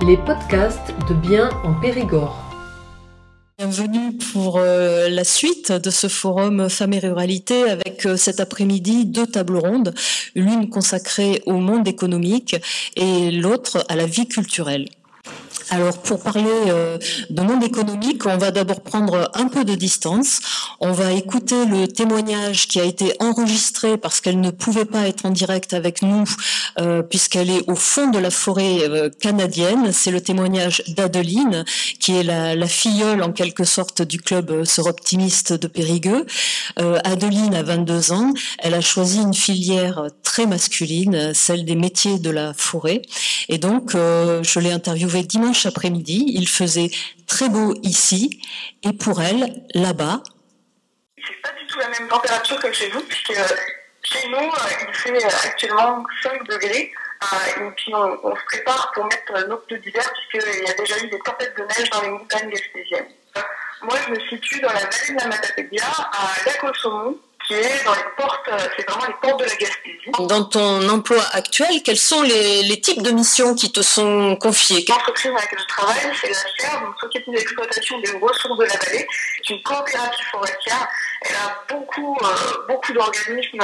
Les podcasts de Bien en Périgord. Bienvenue pour la suite de ce forum Femmes et Ruralité avec cet après-midi 2 tables rondes, l'une consacrée au monde économique et l'autre à la vie culturelle. Alors pour parler de monde économique, on va d'abord prendre un peu de distance. On va écouter le témoignage qui a été enregistré parce qu'elle ne pouvait pas être en direct avec nous puisqu'elle est au fond de la forêt canadienne. C'est le témoignage d'Adeline qui est la filleule en quelque sorte du club Sœurs Optimistes de Périgueux. Adeline a 22 ans. Elle a choisi une filière très masculine, celle des métiers de la forêt. Et donc, je l'ai interviewée dimanche après-midi. Il faisait très beau ici. Et pour elle, là-bas... C'est pas du tout la même température que chez vous, puisque chez nous, il fait actuellement 5 degrés. Et puis, on se prépare pour mettre nos pneus d'hiver, puisqu'il y a déjà eu des tempêtes de neige dans les montagnes gaspésiennes. Moi, je me situe dans la vallée de la Matapédia, à Lac-au-Saumon, qui est dans les portes, c'est vraiment les portes de la Gaspésie. Dans ton emploi actuel, quels sont les types de missions qui te sont confiées? L'entreprise dans laquelle je travaille, c'est la SER, donc Société d'exploitation des ressources de la vallée. C'est une coopérative forestière. Elle a beaucoup d'organismes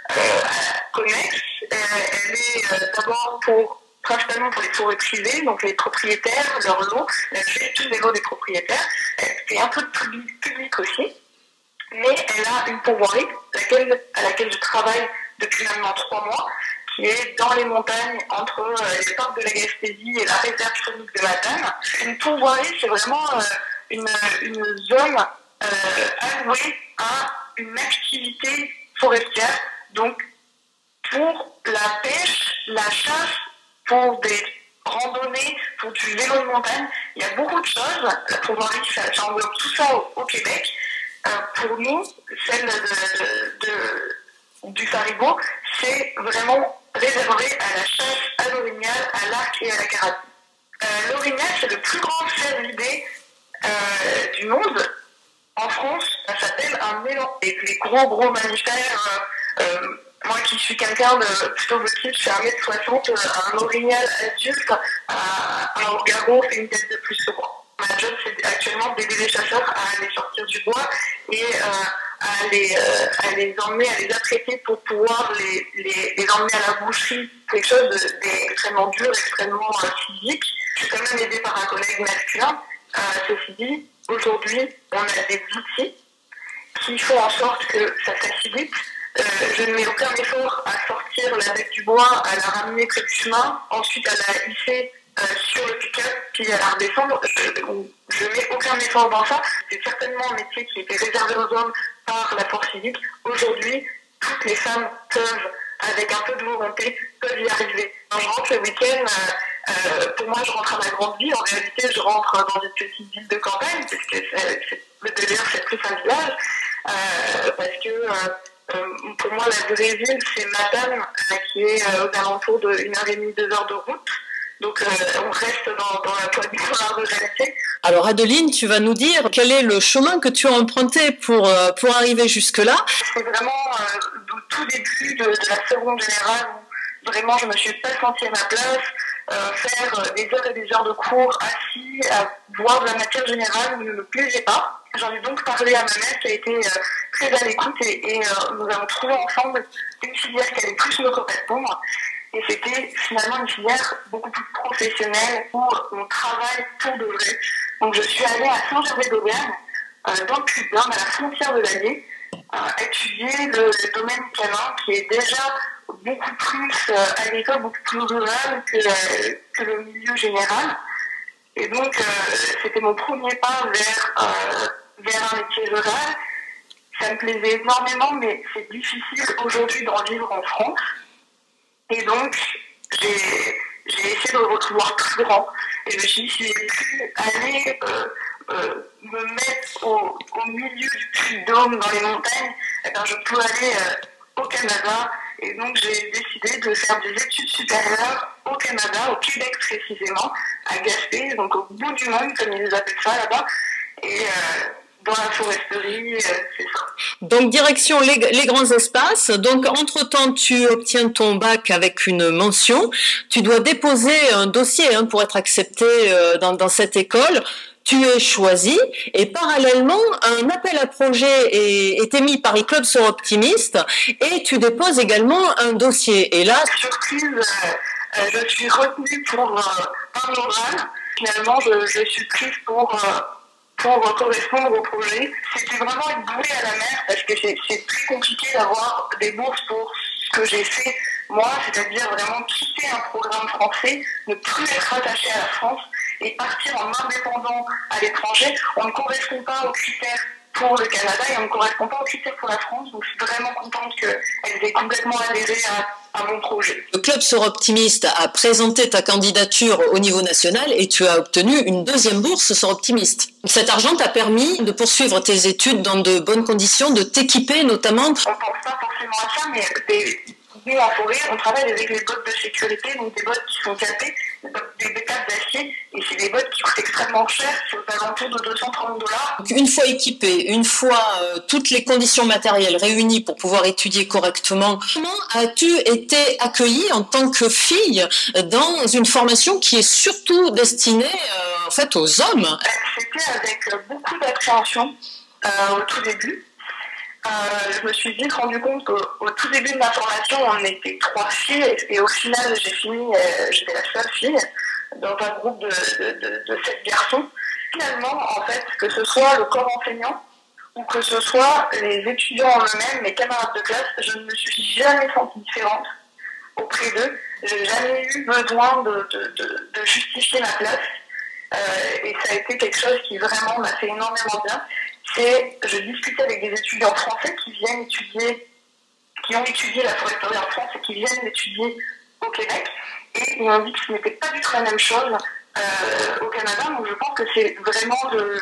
connexes. Elle est d'abord principalement pour les forêts privées, donc les propriétaires, leurs lots, la gestion des lots des propriétaires. Elle fait un peu de public aussi. Mais elle a une pourvoirie à laquelle je travaille depuis maintenant 3 mois, qui est dans les montagnes entre les parcs de la Gaspésie et la réserve faunique de Matane. Une pourvoirie, c'est vraiment une zone allouée à une activité forestière, donc pour la pêche, la chasse, pour des randonnées, pour du vélo de montagne. Il y a beaucoup de choses. La pourvoirie, ça englobe tout ça au Québec. Pour nous, celle du Faribault, c'est vraiment réservé à la chasse à l'orignal, à l'arc et à la carabine. L'orignal, c'est le plus grand cervidé du monde. En France, ça s'appelle un élan. Et les gros mammifères, moi qui suis quelqu'un de plutôt petit, je fais 1m60, un orignal adulte, un orgaro fait une tête de plus que moi. Ma job, c'est actuellement d'aider les chasseurs à aller sortir du bois et à les emmener, à les apprêter pour pouvoir les emmener à la boucherie. Quelque chose d'extrêmement dur, extrêmement physique. Je suis quand même aidée par un collègue masculin. Ceci dit, aujourd'hui, on a des outils qui font en sorte que ça facilite. Je ne mets aucun effort à sortir la bête du bois, à la ramener près du chemin, ensuite à la hisser sur le pick-up, puis à la redescendre. Je ne mets aucun effort dans ça. C'est certainement un métier qui était réservé aux hommes par la force civique. Aujourd'hui, toutes les femmes peuvent, avec un peu de volonté, peuvent y arriver. Quand je rentre le week-end, pour moi, je rentre à ma grande ville. En réalité, je rentre dans une petite ville de campagne, puisque le délire, c'est plus un village. Parce que pour moi, la vraie ville, c'est Matane, qui est aux alentours de 1h30, 2 heures de route. Donc, on reste dans la ruralité. Alors, Adeline, tu vas nous dire quel est le chemin que tu as emprunté pour arriver jusque-là. C'est vraiment au tout début de la seconde générale où vraiment je ne me suis pas sentie à ma place. Faire des heures et des heures de cours assis, à voir de la matière générale ne me plaisait pas. J'en ai donc parlé à ma mère qui a été très à l'écoute et nous avons trouvé ensemble une filière qui allait plus me correspondre. Et c'était finalement une filière beaucoup plus professionnelle où on travaille pour de vrai. Donc je suis allée à Saint-Gervais-d'Auvergne, dans le Puy-de-Dôme, à la frontière de l'Allier, étudier le domaine canin qui est déjà beaucoup plus agricole, beaucoup plus rural que le milieu général. Et donc c'était mon premier pas vers un métier rural. Ça me plaisait énormément, mais c'est difficile aujourd'hui d'en vivre en France. Et donc, j'ai essayé de le retrouver plus grand. Et je me suis dit, si j'ai pu aller me mettre au milieu du Puy-de-Dôme, dans les montagnes, eh bien, je peux aller au Canada. Et donc, j'ai décidé de faire des études supérieures au Canada, au Québec précisément, à Gaspé, donc au bout du monde, comme ils appellent ça là-bas. Et dans la foresterie, c'est ça. Donc, direction les grands espaces. Donc, entre-temps, tu obtiens ton bac avec une mention. Tu dois déposer un dossier pour être accepté dans cette école. Tu es choisi et parallèlement, un appel à projet est émis par le Club Sœurs Optimistes et tu déposes également un dossier. Et là, surprise, je suis retenue pour un oral. Finalement, je suis prise pour correspondre au projet. C'était vraiment une bouée à la mer parce que c'est très compliqué d'avoir des bourses pour ce que j'ai fait moi, c'est-à-dire vraiment quitter un programme français, ne plus être attaché à la France et partir en indépendant à l'étranger. On ne correspond pas aux critères pour le Canada et on ne correspond pas aux critères pour la France. Donc je suis vraiment contente qu'elle ait complètement adhéré à mon projet. Le Club Sœurs Optimistes a présenté ta candidature au niveau national et tu as obtenu une deuxième bourse Sœurs Optimistes. Cet argent t'a permis de poursuivre tes études dans de bonnes conditions, de t'équiper notamment. On ne pense pas forcément à ça, mais nous en forêt, on travaille avec les bottes de sécurité, donc des bottes qui sont capées, des câbles d'acier, et c'est des bottes qui coûtent extrêmement cher, c'est aux alentours de $230. Une fois équipée, une fois toutes les conditions matérielles réunies pour pouvoir étudier correctement, comment as-tu été accueillie en tant que fille dans une formation qui est surtout destinée en fait aux hommes? C'était avec beaucoup d'appréhension au tout début. Je me suis vite rendu compte qu'au tout début de ma formation, on était 3 filles et au final, j'étais la seule fille dans un groupe de 7 garçons. Finalement, en fait, que ce soit le corps enseignant ou que ce soit les étudiants en eux-mêmes, mes camarades de classe, je ne me suis jamais sentie différente auprès d'eux. Je n'ai jamais eu besoin de justifier ma place. Et ça a été quelque chose qui vraiment m'a fait énormément bien. Je discutais avec des étudiants français qui ont étudié la foresterie en France et qui viennent l'étudier au Québec. Et ils m'ont dit que ce n'était pas du tout la même chose au Canada. Donc je pense que c'est vraiment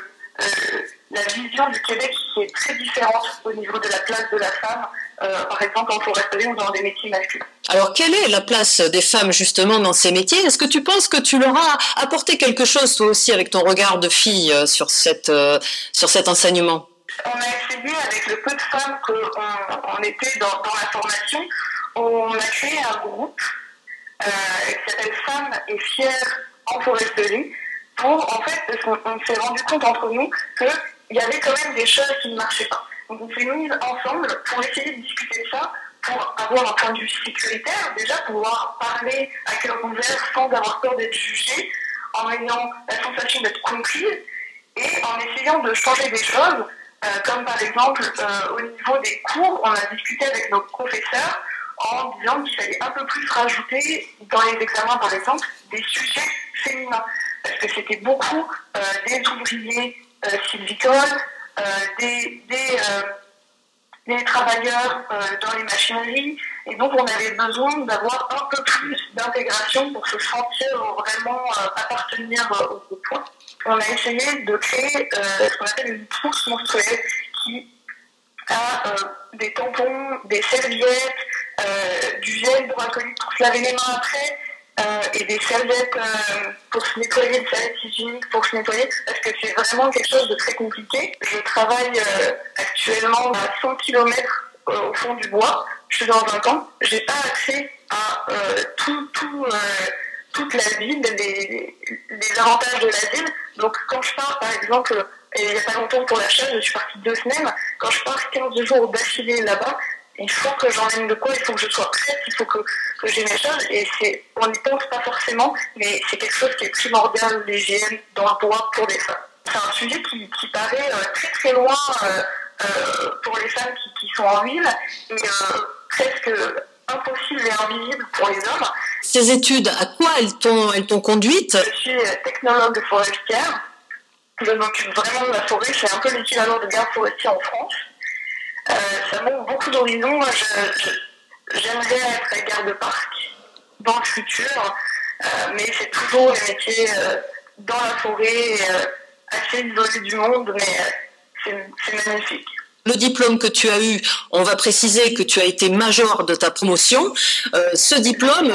la vision du Québec qui est très différente au niveau de la place de la femme, par exemple en foresterie ou dans des métiers masculins. Alors, quelle est la place des femmes justement dans ces métiers? Est-ce que tu penses que tu leur as apporté quelque chose toi aussi avec ton regard de fille sur cet enseignement? On a essayé avec le peu de femmes qu'on était dans la formation, on a créé un groupe qui s'appelle Femmes et Fières en foresterie pour, en fait, parce qu'on s'est rendu compte entre nous qu'il y avait quand même des choses qui ne marchaient pas. Donc on s'est mis ensemble pour essayer de discuter de ça, pour avoir un point de vue sécuritaire, déjà pouvoir parler à cœur ouvert sans avoir peur d'être jugé, en ayant la sensation d'être comprise et en essayant de changer des choses, comme par exemple au niveau des cours, on a discuté avec nos professeurs en disant qu'il fallait un peu plus rajouter dans les examens par exemple des sujets féminins, parce que c'était beaucoup des ouvriers sylvicoles, des travailleurs dans les machineries, et donc on avait besoin d'avoir un peu plus d'intégration pour se sentir vraiment appartenir au groupe. On a essayé de créer ce qu'on appelle une trousse menstruelle qui a des tampons, des serviettes, du gel hydroalcoolique pour se laver les mains après, et des serviettes pour se nettoyer, des serviettes hygiéniques pour se nettoyer, parce que c'est vraiment quelque chose de très compliqué. Je travaille actuellement à 100 km au fond du bois, je suis dans un camp, j'ai pas accès à toute la ville, les avantages de la ville. Donc quand je pars par exemple, il n'y a pas longtemps pour la chasse, je suis partie 2 semaines, quand je pars 15 jours d'affilée là-bas, il faut que j'emmène de quoi, il faut que je sois prête, il faut que j'ai mes choses, et on n'y pense pas forcément, mais c'est quelque chose qui est primordial, l'hygiène dans le bois pour les femmes. C'est un sujet qui paraît très très loin pour les femmes qui sont en ville, et presque impossible et invisible pour les hommes. Ces études, à quoi elles t'ont conduite? Je suis technologue forestière, je m'occupe vraiment de la forêt, c'est un peu l'équivalent de garde forestier en France. Ça m'ouvre beaucoup d'horizons. Moi, j'aimerais être garde-parc dans le futur, mais c'est toujours les métiers dans la forêt, assez isolés du monde, mais c'est magnifique. Le diplôme que tu as eu, on va préciser que tu as été major de ta promotion. Ce diplôme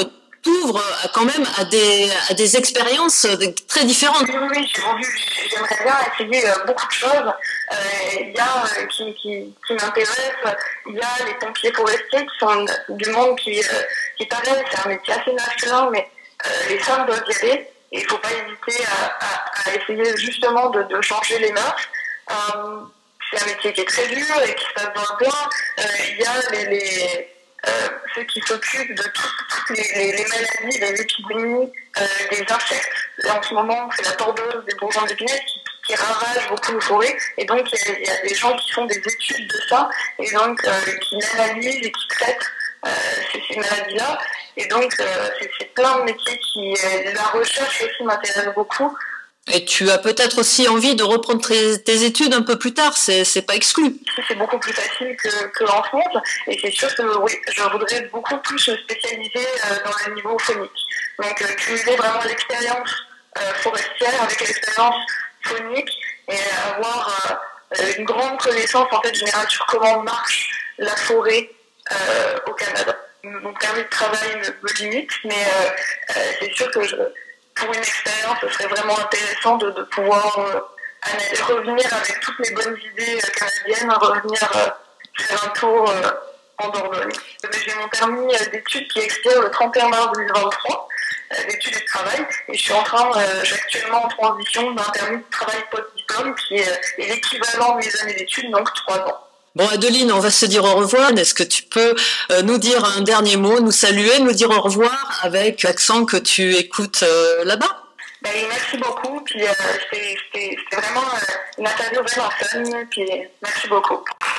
t'ouvre quand même à des expériences très différentes. Oui, j'aimerais bien essayer beaucoup de choses. Il y a qui m'intéresse, il y a les pompiers forestiers qui sont du monde qui paraît, c'est un métier assez masculin, mais les femmes doivent y aller. Et il ne faut pas hésiter à essayer justement de changer les mœurs. C'est un métier qui est très dur et qui se passe dans le bois. Il y a ceux qui s'occupent de toutes les maladies, les épidémies, des insectes. Là, en ce moment, c'est la tordeuse des bourgeons d'épinette qui ravage beaucoup les forêts. Et donc, il y a des gens qui font des études de ça et donc qui analysent et qui traitent ces maladies-là. Et donc, c'est plein de métiers la recherche aussi m'intéresse beaucoup. Et tu as peut-être aussi envie de reprendre tes études un peu plus tard, c'est pas exclu. C'est beaucoup plus facile qu'en France, et c'est sûr que oui, je voudrais beaucoup plus me spécialiser dans le niveau phonique. Donc cumuler vraiment l'expérience forestière avec l'expérience phonique et avoir une grande connaissance en fait générale sur comment marche la forêt au Canada. Mon permis de travail me limite, mais c'est sûr que pour une expérience, ce serait vraiment intéressant de pouvoir revenir avec toutes les bonnes idées canadiennes, revenir faire un tour en Dordogne. J'ai mon permis d'études qui expire le 31 mars 2023, d'études et de travail, et je suis j'ai actuellement en transition d'un permis de travail post-diplôme qui est l'équivalent de mes années d'études, donc 3 ans. Bon, Adeline, on va se dire au revoir. Est-ce que tu peux nous dire un dernier mot, nous saluer, nous dire au revoir avec l'accent que tu écoutes là-bas? Merci beaucoup. Puis c'était vraiment une interview vraiment fun. Puis merci beaucoup.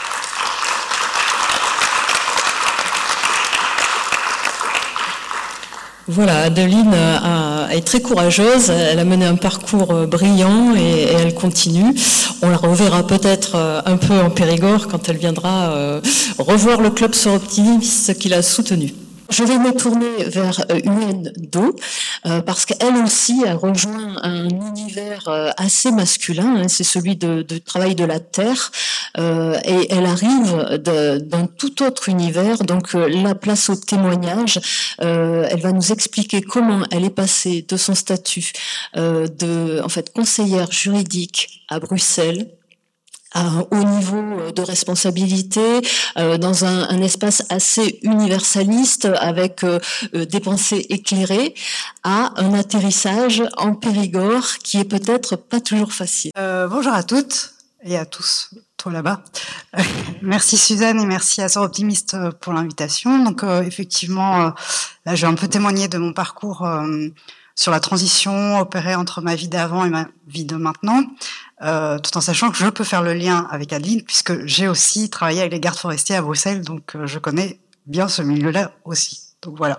Voilà, Adeline est très courageuse, elle a mené un parcours brillant et elle continue. On la reverra peut-être un peu en Périgord quand elle viendra revoir le club Soroptimiste qu'il a soutenu. Je vais me tourner vers Yuen Do parce qu'elle aussi a rejoint un univers assez masculin, c'est celui de travail de la terre, et elle arrive d'un tout autre univers, donc la place au témoignage. Elle va nous expliquer comment elle est passée de son statut de conseillère juridique à Bruxelles, à un haut niveau de responsabilité, dans un espace assez universaliste avec des pensées éclairées, à un atterrissage en Périgord qui est peut-être pas toujours facile. Bonjour à toutes et à tous, toi là-bas. Merci Suzanne et merci à Soroptimiste pour l'invitation. Donc effectivement, là je vais un peu témoigner de mon parcours sur la transition opérée entre ma vie d'avant et ma vie de maintenant. Tout en sachant que je peux faire le lien avec Adeline, puisque j'ai aussi travaillé avec les gardes forestiers à Bruxelles, donc je connais bien ce milieu-là aussi. Donc voilà.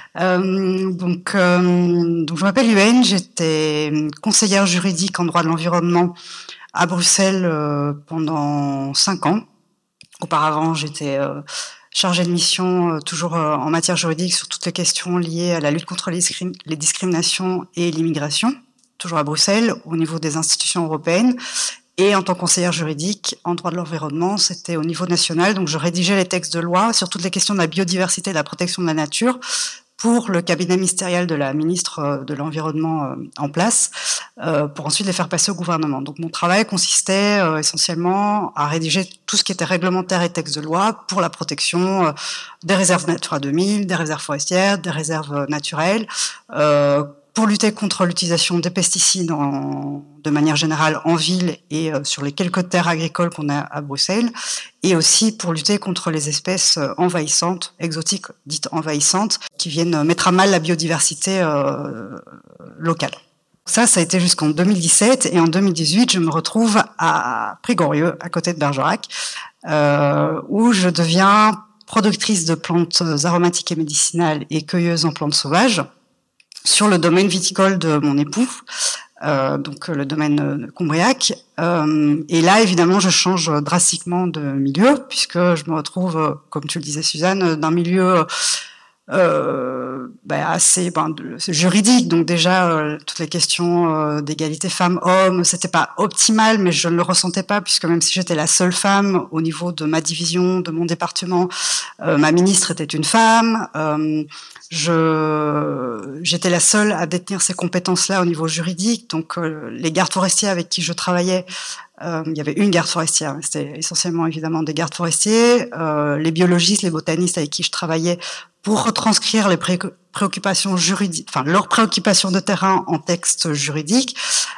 Donc je m'appelle Yuen, j'étais conseillère juridique en droit de l'environnement à Bruxelles pendant 5 ans. Auparavant, j'étais chargée de mission toujours en matière juridique sur toutes les questions liées à la lutte contre les discriminations et l'immigration, toujours à Bruxelles, au niveau des institutions européennes. Et en tant que conseillère juridique en droit de l'environnement, c'était au niveau national. Donc je rédigeais les textes de loi sur toutes les questions de la biodiversité et de la protection de la nature pour le cabinet ministériel de la ministre de l'Environnement en place, pour ensuite les faire passer au gouvernement. Donc mon travail consistait essentiellement à rédiger tout ce qui était réglementaire et texte de loi pour la protection des réserves Natura 2000, des réserves forestières, des réserves naturelles, pour lutter contre l'utilisation des pesticides de manière générale en ville et sur les quelques terres agricoles qu'on a à Bruxelles, et aussi pour lutter contre les espèces envahissantes, exotiques dites envahissantes, qui viennent mettre à mal la biodiversité locale. Ça a été jusqu'en 2017, et en 2018, je me retrouve à Prigorieux, à côté de Bergerac, où je deviens productrice de plantes aromatiques et médicinales et cueilleuse en plantes sauvages, sur le domaine viticole de mon époux, donc le domaine Combriac. Et là, évidemment, je change drastiquement de milieu, puisque je me retrouve, comme tu le disais Suzanne, d'un milieu assez juridique. Donc déjà, toutes les questions d'égalité femmes-hommes, c'était pas optimal, mais je ne le ressentais pas, puisque même si j'étais la seule femme au niveau de ma division, de mon département, ma ministre était une femme. J'étais la seule à détenir ces compétences-là au niveau juridique. Donc les gardes forestiers avec qui je travaillais, il y avait une garde forestière, mais c'était essentiellement évidemment des gardes forestiers, les biologistes, les botanistes avec qui je travaillais pour retranscrire les préoccupations juridiques, enfin leurs préoccupations de terrain en texte juridique,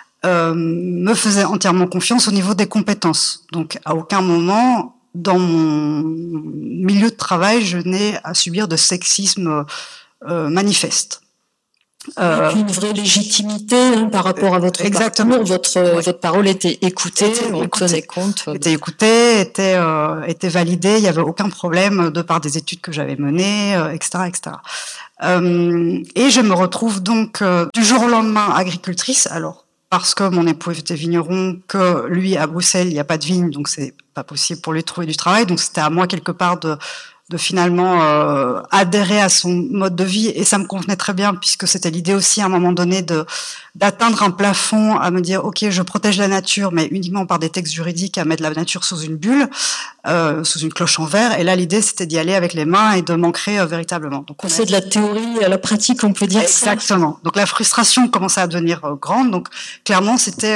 me faisaient entièrement confiance au niveau des compétences. Donc à aucun moment dans mon milieu de travail, je n'ai à subir de sexisme manifeste. Une vraie légitimité par rapport à votre exactement. parcours. Votre parole était écoutée, on tenait compte. Était écoutée, était validée, il n'y avait aucun problème de par des études que j'avais menées, etc., etc. Et je me retrouve donc du jour au lendemain agricultrice, alors parce que mon époux était vigneron, que lui à Bruxelles il n'y a pas de vigne, donc c'est pas possible pour lui de trouver du travail, donc c'était à moi quelque part de finalement adhérer à son mode de vie, et ça me convenait très bien puisque c'était l'idée aussi à un moment donné d'atteindre un plafond, à me dire ok, je protège la nature mais uniquement par des textes juridiques, à mettre la nature sous une bulle, sous une cloche en verre, et là l'idée c'était d'y aller avec les mains et de m'ancrer véritablement. Donc c'est de la théorie à la pratique, on peut dire. Exactement. Donc la frustration commençait à devenir grande, donc clairement c'était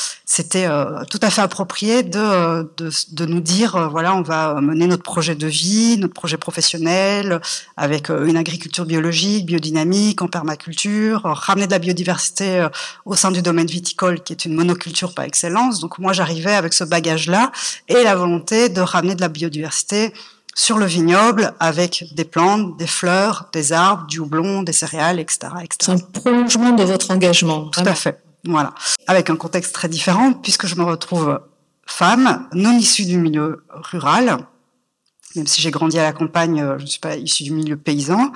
tout à fait approprié de nous dire voilà, on va mener notre projet de vie, notre projet professionnel avec une agriculture biologique, biodynamique, en permaculture, ramener de la biodiversité au sein du domaine viticole qui est une monoculture par excellence. Donc moi j'arrivais avec ce bagage-là et la volonté de ramener de la biodiversité sur le vignoble avec des plantes, des fleurs, des arbres, du houblon, des céréales, etc., etc. C'est un prolongement de votre engagement. Tout à fait. Voilà. Avec un contexte très différent puisque je me retrouve femme, non issue du milieu rural, même si j'ai grandi à la campagne, je ne suis pas issue du milieu paysan,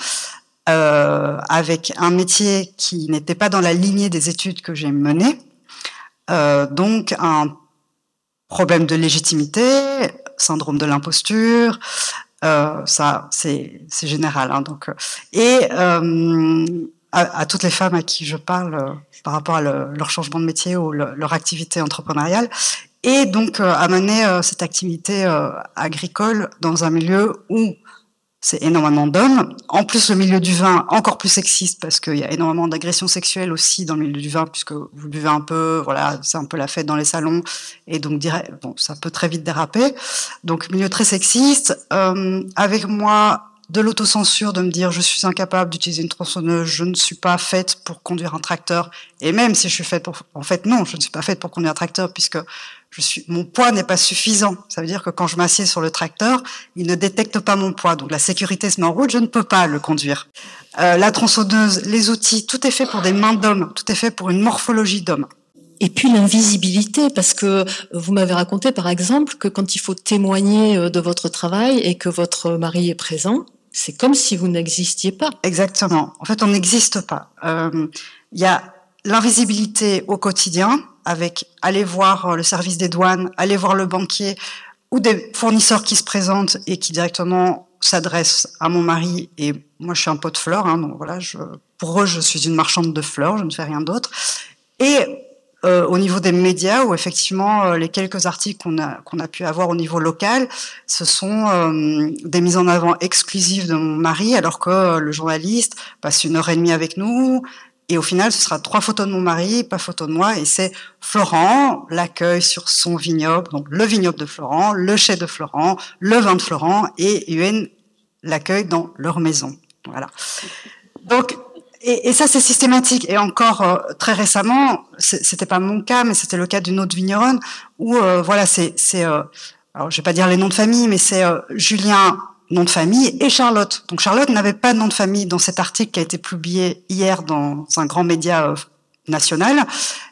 avec un métier qui n'était pas dans la lignée des études que j'ai menées, donc un problème de légitimité, syndrome de l'imposture, ça c'est général, hein, donc et à toutes les femmes à qui je parle par rapport à leur changement de métier ou leur activité entrepreneuriale, et donc à mener cette activité agricole dans un milieu où c'est énormément d'hommes. En plus, le milieu du vin, encore plus sexiste, parce qu'il y a énormément d'agressions sexuelles aussi dans le milieu du vin, puisque vous buvez un peu, voilà, c'est un peu la fête dans les salons, et donc bon, ça peut très vite déraper. Donc, milieu très sexiste, avec moi, de l'autocensure, de me dire je suis incapable d'utiliser une tronçonneuse, je ne suis pas faite pour conduire un tracteur, et même si je suis faite pour... En fait, non, je ne suis pas faite pour conduire un tracteur, puisque mon poids n'est pas suffisant. Ça veut dire que quand je m'assieds sur le tracteur, il ne détecte pas mon poids. Donc la sécurité se met en route, je ne peux pas le conduire. La tronçonneuse, les outils, tout est fait pour des mains d'hommes, tout est fait pour une morphologie d'homme. Et puis l'invisibilité, parce que vous m'avez raconté par exemple que quand il faut témoigner de votre travail et que votre mari est présent, c'est comme si vous n'existiez pas. Exactement. En fait, on n'existe pas. Il y a l'invisibilité au quotidien, avec aller voir le service des douanes, aller voir le banquier, ou des fournisseurs qui se présentent et qui directement s'adressent à mon mari. Et moi, je suis un pot de fleurs, hein, donc voilà, pour eux, je suis une marchande de fleurs, je ne fais rien d'autre. Et au niveau des médias, où effectivement les quelques articles qu'on a pu avoir au niveau local, ce sont des mises en avant exclusives de mon mari, alors que le journaliste passe 1h30 avec nous, et au final ce sera 3 photos de mon mari, pas photo de moi, et c'est Florent l'accueil sur son vignoble, donc le vignoble de Florent, le chai de Florent, le vin de Florent, et UN l'accueil dans leur maison. Voilà. Donc et ça, c'est systématique. Et encore très récemment, c'était pas mon cas, mais c'était le cas d'une autre vigneronne où voilà, alors je vais pas dire les noms de famille, mais c'est Julien, nom de famille, et Charlotte. Donc Charlotte n'avait pas de nom de famille dans cet article qui a été publié hier dans un grand média national.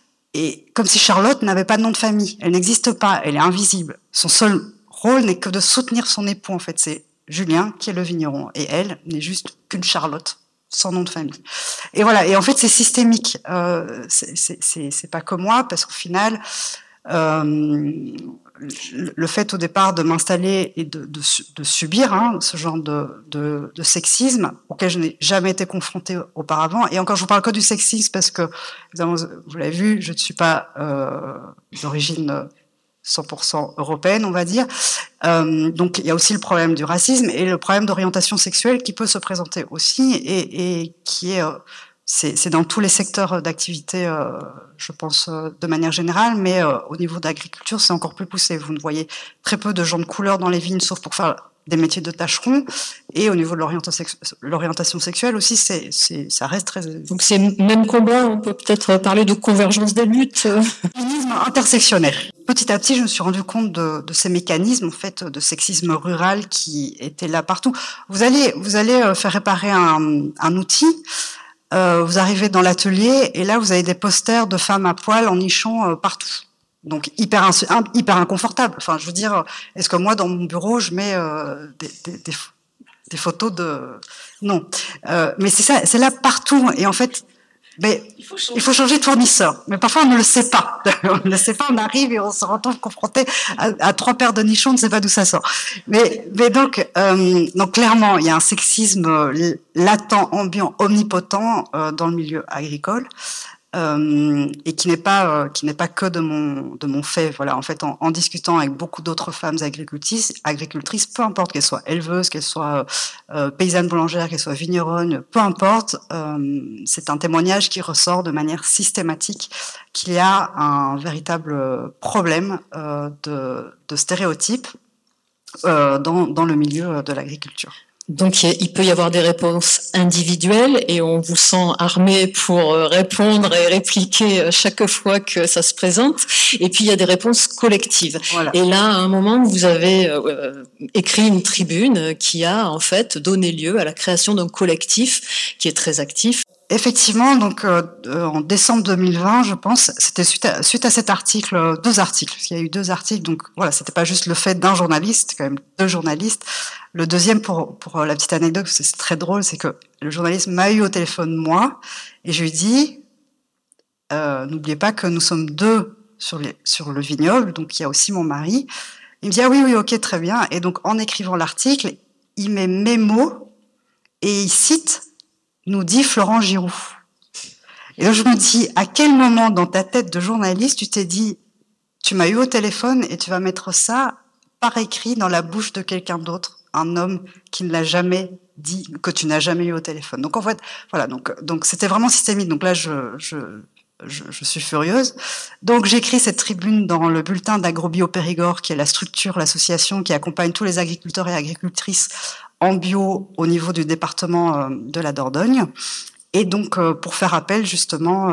Et comme si Charlotte n'avait pas de nom de famille, elle n'existe pas, elle est invisible. Son seul rôle n'est que de soutenir son époux. En fait, c'est Julien qui est le vigneron, et elle n'est juste qu'une Charlotte sans nom de famille. Et voilà. Et en fait, c'est systémique. C'est pas que moi, parce qu'au final, le fait au départ de m'installer et de subir ce genre de sexisme auquel je n'ai jamais été confrontée auparavant. Et encore, je vous parle que du sexisme parce que, évidemment, vous l'avez vu, je ne suis pas d'origine 100% européenne, on va dire. Donc, il y a aussi le problème du racisme et le problème d'orientation sexuelle qui peut se présenter aussi et qui est... c'est dans tous les secteurs d'activité, je pense, de manière générale, mais au niveau de l'agriculture, c'est encore plus poussé. Vous ne voyez très peu de gens de couleur dans les vignes, sauf pour faire des métiers de tâcherons. Et au niveau de l'orientation sexuelle aussi, ça reste très... Donc c'est même combat, on peut peut-être parler de convergence des luttes. Féminisme intersectionnel. Petit à petit, je me suis rendu compte de ces mécanismes, en fait, de sexisme rural qui étaient là partout. Vous allez faire réparer un outil. Vous arrivez dans l'atelier et là vous avez des posters de femmes à poil en nichant partout. Donc hyper inconfortable. Enfin, je veux dire, est-ce que moi dans mon bureau je mets des photos de... Non. Mais c'est ça, c'est là partout. Et en fait, mais il faut changer de fournisseur. Mais parfois, on ne le sait pas. On ne le sait pas, on arrive et on se retrouve confronté à 3 paires de nichons, on ne sait pas d'où ça sort. Mais donc clairement, il y a un sexisme latent, ambiant, omnipotent dans le milieu agricole. Et qui n'est pas que de mon fait. Voilà, en fait, en discutant avec beaucoup d'autres femmes agricultrices, peu importe qu'elles soient éleveuses, qu'elles soient paysannes boulangères, qu'elles soient vigneronnes, peu importe, c'est un témoignage qui ressort de manière systématique qu'il y a un véritable problème de stéréotypes dans le milieu de l'agriculture. Donc il peut y avoir des réponses individuelles et on vous sent armé pour répondre et répliquer chaque fois que ça se présente. Et puis il y a des réponses collectives. Voilà. Et là, à un moment, vous avez écrit une tribune qui a en fait donné lieu à la création d'un collectif qui est très actif. Effectivement, donc en décembre 2020, je pense, c'était suite à cet article, 2 articles, parce qu'il y a eu 2 articles, donc voilà, c'était pas juste le fait d'un journaliste, quand même 2 journalistes. Le deuxième, pour la petite anecdote, parce que c'est très drôle, c'est que le journaliste m'a eu au téléphone moi, et je lui dis, n'oubliez pas que nous sommes 2 sur le vignoble, donc il y a aussi mon mari. Il me dit, ah oui, ok, très bien. Et donc en écrivant l'article, il met mes mots et il cite, nous dit Florent Giroux. Et là, je me dis, à quel moment dans ta tête de journaliste, tu t'es dit, tu m'as eu au téléphone et tu vas mettre ça par écrit dans la bouche de quelqu'un d'autre, un homme qui ne l'a jamais dit, que tu n'as jamais eu au téléphone. Donc en fait, voilà, donc c'était vraiment systémique. Donc là, je suis furieuse. Donc j'écris cette tribune dans le bulletin d'Agrobio Périgord, qui est la structure, l'association qui accompagne tous les agriculteurs et agricultrices en bio au niveau du département de la Dordogne. Et donc, pour faire appel justement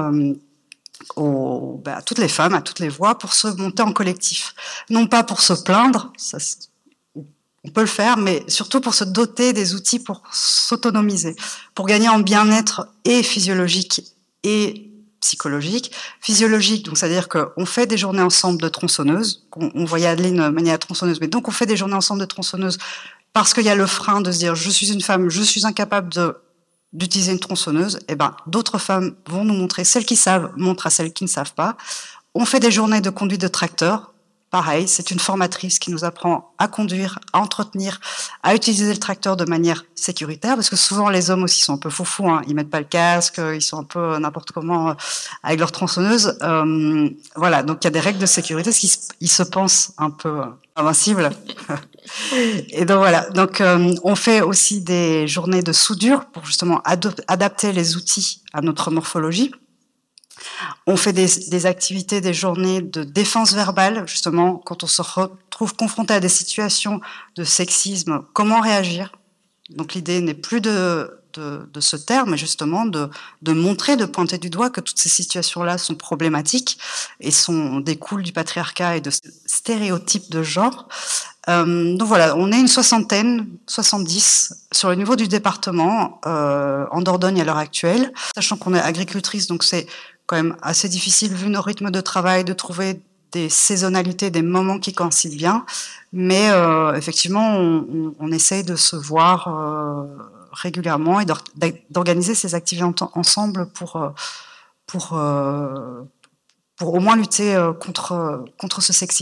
à toutes les femmes, à toutes les voix, pour se monter en collectif. Non pas pour se plaindre, ça, on peut le faire, mais surtout pour se doter des outils pour s'autonomiser, pour gagner en bien-être et physiologique et psychologique. Physiologique, donc c'est-à-dire qu'on fait des journées ensemble de tronçonneuses, on voyait Adeline manier la tronçonneuse, mais donc on fait des journées ensemble de tronçonneuses parce qu'il y a le frein de se dire je suis une femme, je suis incapable d'utiliser une tronçonneuse, et ben d'autres femmes vont nous montrer, celles qui savent montrent à celles qui ne savent pas. On fait des journées de conduite de tracteur. Pareil, c'est une formatrice qui nous apprend à conduire, à entretenir, à utiliser le tracteur de manière sécuritaire, parce que souvent les hommes aussi sont un peu foufous, hein. Ils mettent pas le casque, ils sont un peu n'importe comment avec leur tronçonneuse. Voilà, donc il y a des règles de sécurité, parce qu'ils se pensent un peu invincibles. Et donc voilà, donc on fait aussi des journées de soudure pour justement adapter les outils à notre morphologie. On fait des activités, des journées de défense verbale, justement, quand on se retrouve confronté à des situations de sexisme, comment réagir. Donc l'idée n'est plus de se taire, mais justement de montrer, de pointer du doigt que toutes ces situations-là sont problématiques et découlent du patriarcat et de stéréotypes de genre. Donc voilà, on est une 70 sur le niveau du département en Dordogne à l'heure actuelle, sachant qu'on est agricultrice, donc c'est quand même assez difficile vu nos rythmes de travail de trouver des saisonnalités, des moments qui coïncident bien, mais effectivement on essaye de se voir régulièrement et d'organiser ces activités ensemble pour au moins lutter contre ce sexisme.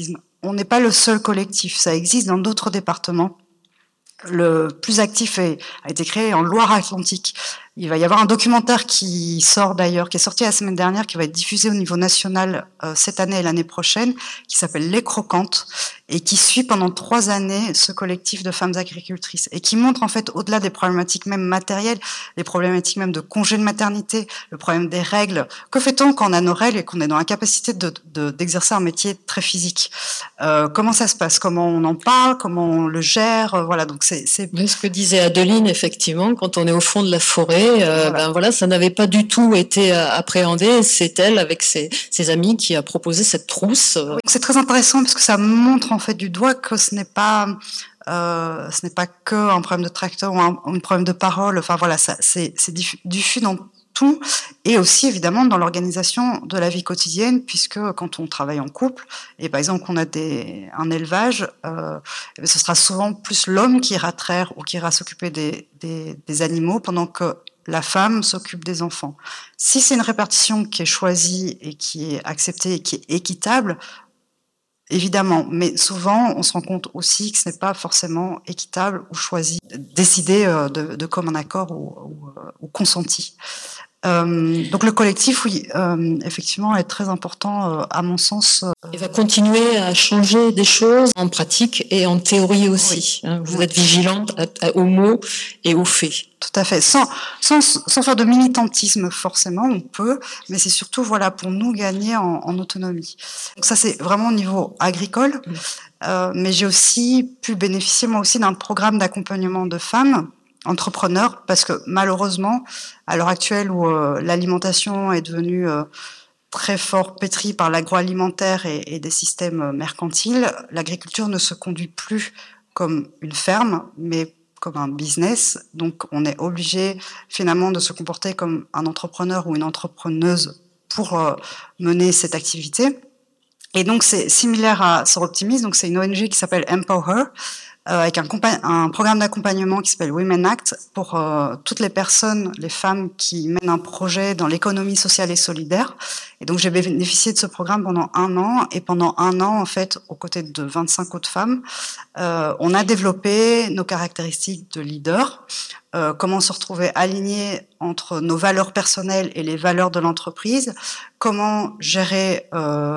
on n'est pas le seul collectif. Ça existe dans d'autres départements. Le plus actif a été créé en Loire-Atlantique. Il va y avoir un documentaire qui sort d'ailleurs, qui est sorti la semaine dernière, qui va être diffusé au niveau national cette année et l'année prochaine, qui s'appelle Les Croquantes, et qui suit pendant 3 années ce collectif de femmes agricultrices, et qui montre en fait, au-delà des problématiques même matérielles, les problématiques même de congé de maternité, le problème des règles. Que fait-on quand on a nos règles et qu'on est dans l'incapacité d'exercer un métier très physique? Comment ça se passe? Comment on en parle? Comment on le gère? Voilà, donc c'est ce que disait Adeline, effectivement, quand on est au fond de la forêt, ça n'avait pas du tout été appréhendé. C'est elle, avec ses amis, qui a proposé cette trousse. Oui, c'est très intéressant parce que ça montre en fait du doigt que ce n'est pas que un problème de tracteur ou un problème de parole. Enfin voilà, c'est diffus dans tout, et aussi évidemment dans l'organisation de la vie quotidienne, puisque quand on travaille en couple, et par exemple qu'on a un élevage, ce sera souvent plus l'homme qui ira traire ou qui ira s'occuper des animaux, pendant que la femme s'occupe des enfants. Si c'est une répartition qui est choisie et qui est acceptée et qui est équitable, évidemment, mais souvent on se rend compte aussi que ce n'est pas forcément équitable ou choisi, décidé de commun accord ou consenti. Donc le collectif, oui, effectivement, est très important à mon sens. Il va continuer à changer des choses en pratique et en théorie aussi. Oui. Vous êtes vigilante aux mots et aux faits. Tout à fait, sans faire de militantisme forcément, on peut, mais c'est surtout voilà pour nous gagner en autonomie. Donc ça c'est vraiment au niveau agricole, mais j'ai aussi pu bénéficier moi aussi d'un programme d'accompagnement de femmes entrepreneurs, parce que malheureusement, à l'heure actuelle où l'alimentation est devenue très fort pétrie par l'agroalimentaire et des systèmes mercantiles, l'agriculture ne se conduit plus comme une ferme, mais comme un business. Donc on est obligé finalement de se comporter comme un entrepreneur ou une entrepreneuse pour mener cette activité. Et donc c'est similaire à Soroptimisme, donc c'est une ONG qui s'appelle Empower, avec un programme d'accompagnement qui s'appelle Women Act pour toutes les personnes, les femmes qui mènent un projet dans l'économie sociale et solidaire. Et donc j'ai bénéficié de ce programme pendant 1 an, et pendant 1 an, en fait, aux côtés de 25 autres femmes, on a développé nos caractéristiques de leader, comment se retrouver alignés entre nos valeurs personnelles et les valeurs de l'entreprise, comment gérer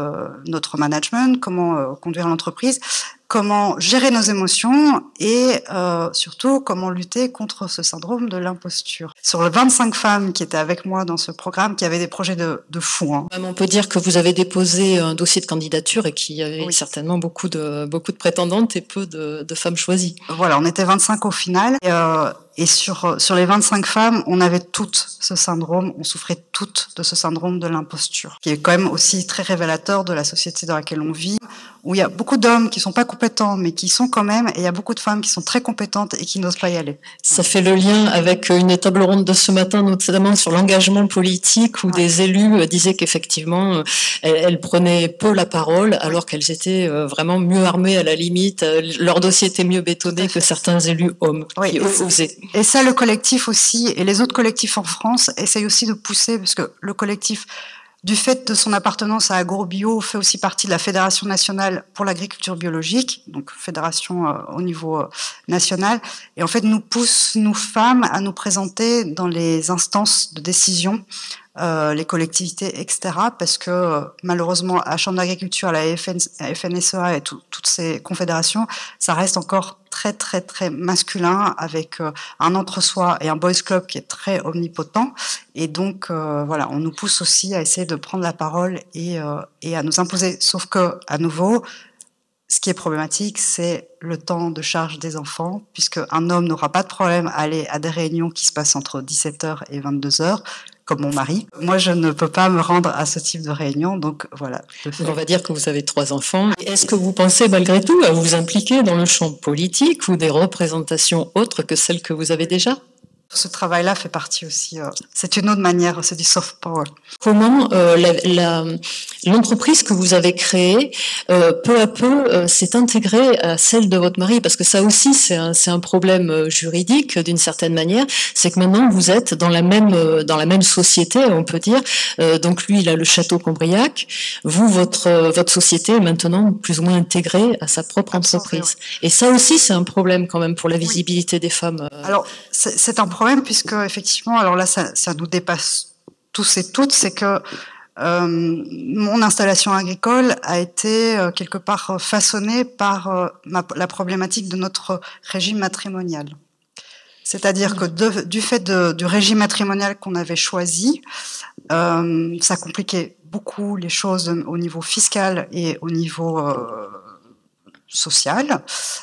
notre management, comment conduire l'entreprise, comment gérer nos émotions et surtout comment lutter contre ce syndrome de l'imposture. Sur les 25 femmes qui étaient avec moi dans ce programme, qui avaient des projets de fou. Hein. On peut dire que vous avez déposé un dossier de candidature et qu'il y avait certainement beaucoup de prétendantes et peu de femmes choisies. Voilà, on était 25 au final. Et sur les 25 femmes, on avait toutes ce syndrome, on souffrait toutes de ce syndrome de l'imposture, qui est quand même aussi très révélateur de la société dans laquelle on vit, où il y a beaucoup d'hommes qui sont pas compétents, mais qui sont quand même, et il y a beaucoup de femmes qui sont très compétentes et qui n'osent pas y aller. Ça fait le lien avec une table ronde de ce matin, notamment sur l'engagement politique, où des élus disaient qu'effectivement, elles prenaient peu la parole, alors qu'elles étaient vraiment mieux armées à la limite, leur dossier était mieux bétonné que certains élus hommes qui osaient. Et ça, le collectif aussi, et les autres collectifs en France, essayent aussi de pousser, parce que le collectif, du fait de son appartenance à AgroBio, fait aussi partie de la Fédération nationale pour l'agriculture biologique, donc fédération au niveau national, et en fait nous pousse, nous femmes, à nous présenter dans les instances de décision, les collectivités, etc., parce que malheureusement, à la Chambre d'agriculture, à la FNSEA et toutes ces confédérations, ça reste encore très, très, très masculin, avec un entre-soi et un boys club qui est très omnipotent. Et donc, voilà, on nous pousse aussi à essayer de prendre la parole et à nous imposer. Sauf que, à nouveau, ce qui est problématique, c'est le temps de charge des enfants, puisque un homme n'aura pas de problème à aller à des réunions qui se passent entre 17h et 22h, comme mon mari. Moi, je ne peux pas me rendre à ce type de réunion, donc voilà. On va dire que vous avez 3 enfants. Est-ce que vous pensez malgré tout à vous impliquer dans le champ politique ou des représentations autres que celles que vous avez déjà ? Ce travail-là fait partie aussi, c'est une autre manière, c'est du soft power. Comment l'entreprise que vous avez créée, peu à peu, s'est intégrée à celle de votre mari? Parce que ça aussi, c'est un problème juridique d'une certaine manière. C'est que maintenant, vous êtes dans la même société, on peut dire. Donc lui, il a le château Combriac. Vous, votre société est maintenant plus ou moins intégrée à sa propre entreprise. Oui. Et ça aussi, c'est un problème quand même pour la visibilité des femmes. Alors, c'est un problème puisque effectivement, alors là, ça nous dépasse tous et toutes, c'est que mon installation agricole a été quelque part façonnée par la problématique de notre régime matrimonial. C'est-à-dire que du fait du régime matrimonial qu'on avait choisi, ça compliquait beaucoup les choses au niveau fiscal et au niveau social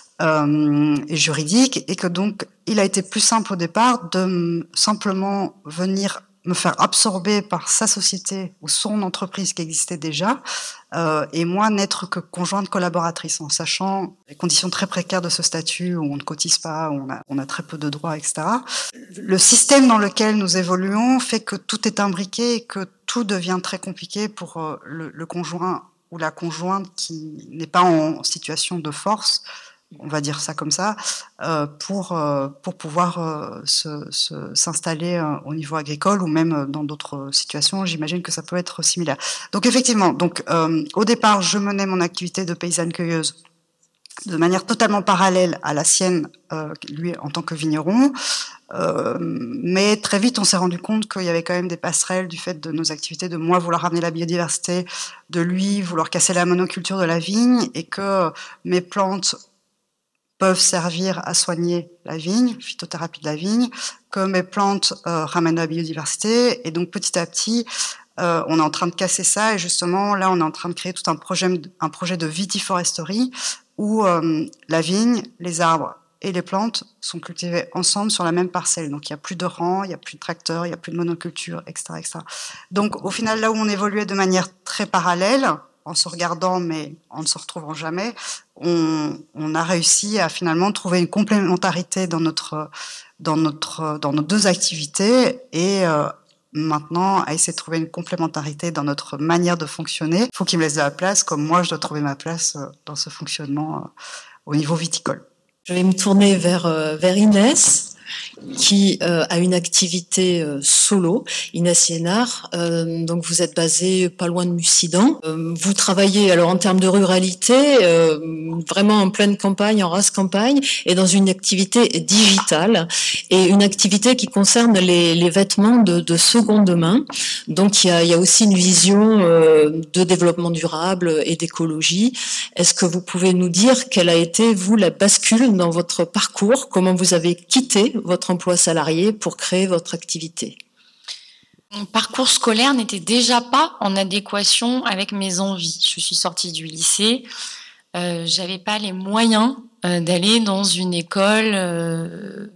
et juridique, et que donc il a été plus simple au départ de simplement venir me faire absorber par sa société ou son entreprise qui existait déjà, et moi n'être que conjointe collaboratrice, en sachant les conditions très précaires de ce statut où on ne cotise pas, où on a très peu de droits, etc. Le système dans lequel nous évoluons fait que tout est imbriqué et que tout devient très compliqué pour le conjoint ou la conjointe qui n'est pas en situation de force, on va dire ça comme ça, pour pouvoir s'installer au niveau agricole ou même dans d'autres situations. J'imagine que ça peut être similaire. Donc effectivement, au départ, je menais mon activité de paysanne-cueilleuse de manière totalement parallèle à la sienne, lui en tant que vigneron. Mais très vite, on s'est rendu compte qu'il y avait quand même des passerelles du fait de nos activités, de moi vouloir ramener la biodiversité, de lui vouloir casser la monoculture de la vigne, et que mes plantes peuvent servir à soigner la vigne, phytothérapie de la vigne, que mes plantes ramènent la biodiversité. Et donc petit à petit, on est en train de casser ça, et justement là on est en train de créer tout un projet de vitiforesterie où la vigne, les arbres et les plantes sont cultivés ensemble sur la même parcelle. Donc il n'y a plus de rang, il n'y a plus de tracteurs, il n'y a plus de monoculture, etc., etc. Donc au final, là où on évoluait de manière très parallèle, en se regardant mais en ne se retrouvant jamais, on a réussi à finalement trouver une complémentarité dans nos deux activités, et maintenant à essayer de trouver une complémentarité dans notre manière de fonctionner. Il faut qu'il me laisse de la place, comme moi je dois trouver ma place dans ce fonctionnement au niveau viticole. Je vais me tourner vers Inès, qui a une activité solo, Inès Liénard. Donc vous êtes basée pas loin de Mussidan. Vous travaillez alors en termes de ruralité, vraiment en pleine campagne, en race campagne, et dans une activité digitale, et une activité qui concerne les vêtements de seconde main. Donc il y a aussi une vision de développement durable et d'écologie. Est-ce que vous pouvez nous dire quelle a été, vous, la bascule dans votre parcours? Comment vous avez quitté votre emploi salarié pour créer votre activité? Mon parcours scolaire n'était déjà pas en adéquation avec mes envies. Je suis sortie du lycée, j'avais pas les moyens d'aller dans une école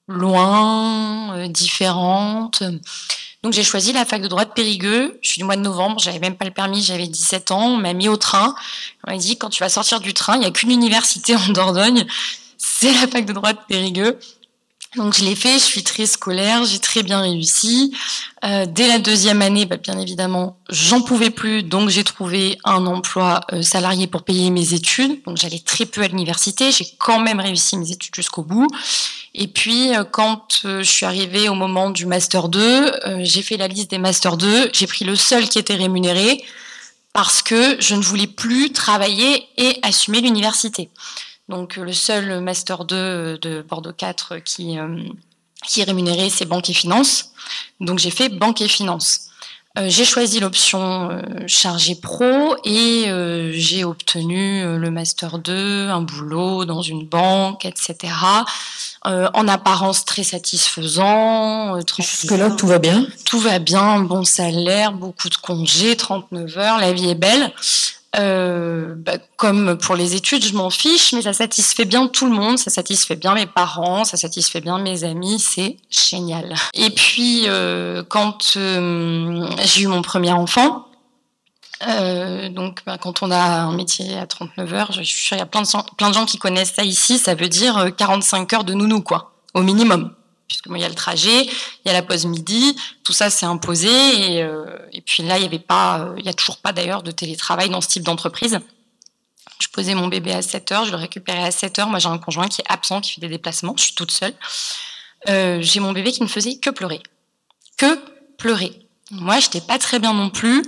loin, différente. Donc j'ai choisi la fac de droit de Périgueux. Je suis du mois de novembre, j'avais même pas le permis, j'avais 17 ans. On m'a mis au train. On m'a dit, quand tu vas sortir du train, il n'y a qu'une université en Dordogne, c'est la fac de droit de Périgueux. Donc je l'ai fait, je suis très scolaire, j'ai très bien réussi. Dès la deuxième année, bien évidemment, j'en pouvais plus, donc j'ai trouvé un emploi salarié pour payer mes études. Donc j'allais très peu à l'université, j'ai quand même réussi mes études jusqu'au bout. Et puis quand je suis arrivée au moment du Master 2, j'ai fait la liste des Master 2, j'ai pris le seul qui était rémunéré parce que je ne voulais plus travailler et assumer l'université. Donc le seul Master 2 de Bordeaux 4 qui est rémunéré, c'est Banque et Finance. Donc j'ai fait Banque et Finance. J'ai choisi l'option chargé pro et j'ai obtenu le Master 2, un boulot dans une banque, etc. En apparence très satisfaisant. Jusque-là, tout va bien? Tout va bien, bon salaire, beaucoup de congés, 39 heures, la vie est belle. Comme pour les études, je m'en fiche, mais ça satisfait bien tout le monde, ça satisfait bien mes parents, ça satisfait bien mes amis, c'est génial. Et puis, quand j'ai eu mon premier enfant, quand on a un métier à 39 heures, je suis sûre, il y a plein de gens qui connaissent ça ici, ça veut dire 45 heures de nounou, quoi, au minimum. puisque il y a le trajet, il y a la pause midi, tout ça s'est imposé et puis là il y a toujours pas d'ailleurs de télétravail dans ce type d'entreprise. Je posais mon bébé à 7h, je le récupérais à 7h. Moi j'ai un conjoint qui est absent, qui fait des déplacements, je suis toute seule. J'ai mon bébé qui ne faisait que pleurer. Moi, j'étais pas très bien non plus.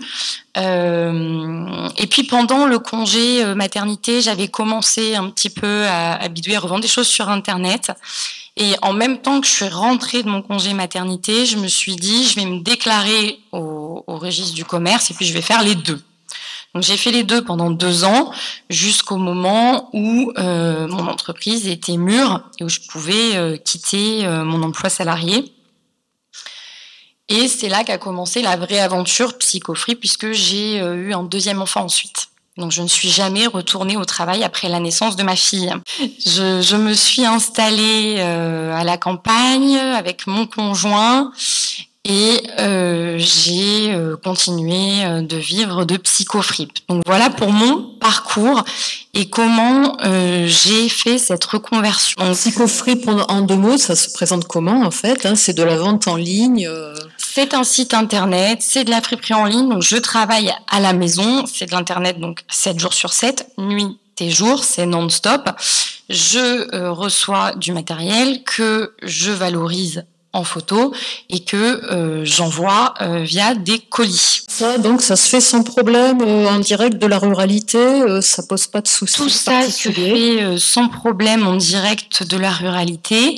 Et puis pendant le congé maternité, j'avais commencé un petit peu à bidouiller, à revendre des choses sur Internet. Et en même temps que je suis rentrée de mon congé maternité, je me suis dit, je vais me déclarer au registre du commerce et puis je vais faire les deux. Donc j'ai fait les deux pendant 2 ans, jusqu'au moment où mon entreprise était mûre et où je pouvais quitter mon emploi salarié. Et c'est là qu'a commencé la vraie aventure Psychofree, puisque j'ai eu un deuxième enfant ensuite. Donc je ne suis jamais retournée au travail après la naissance de ma fille. Je me suis installée à la campagne avec mon conjoint et j'ai continué de vivre de Psychofree. Donc voilà pour mon parcours et comment j'ai fait cette reconversion. Donc, Psychofree, en 2 mots, ça se présente comment en fait, hein? C'est de la vente en ligne C'est un site internet, c'est de la friperie en ligne, donc je travaille à la maison, c'est de l'internet donc 7 jours sur 7, nuit et jour, c'est non-stop. Je reçois du matériel que je valorise en photo et que j'envoie via des colis. Ça, donc, ça se fait sans problème en direct de la ruralité, ça pose pas de soucis. Tout ça se fait sans problème en direct de la ruralité.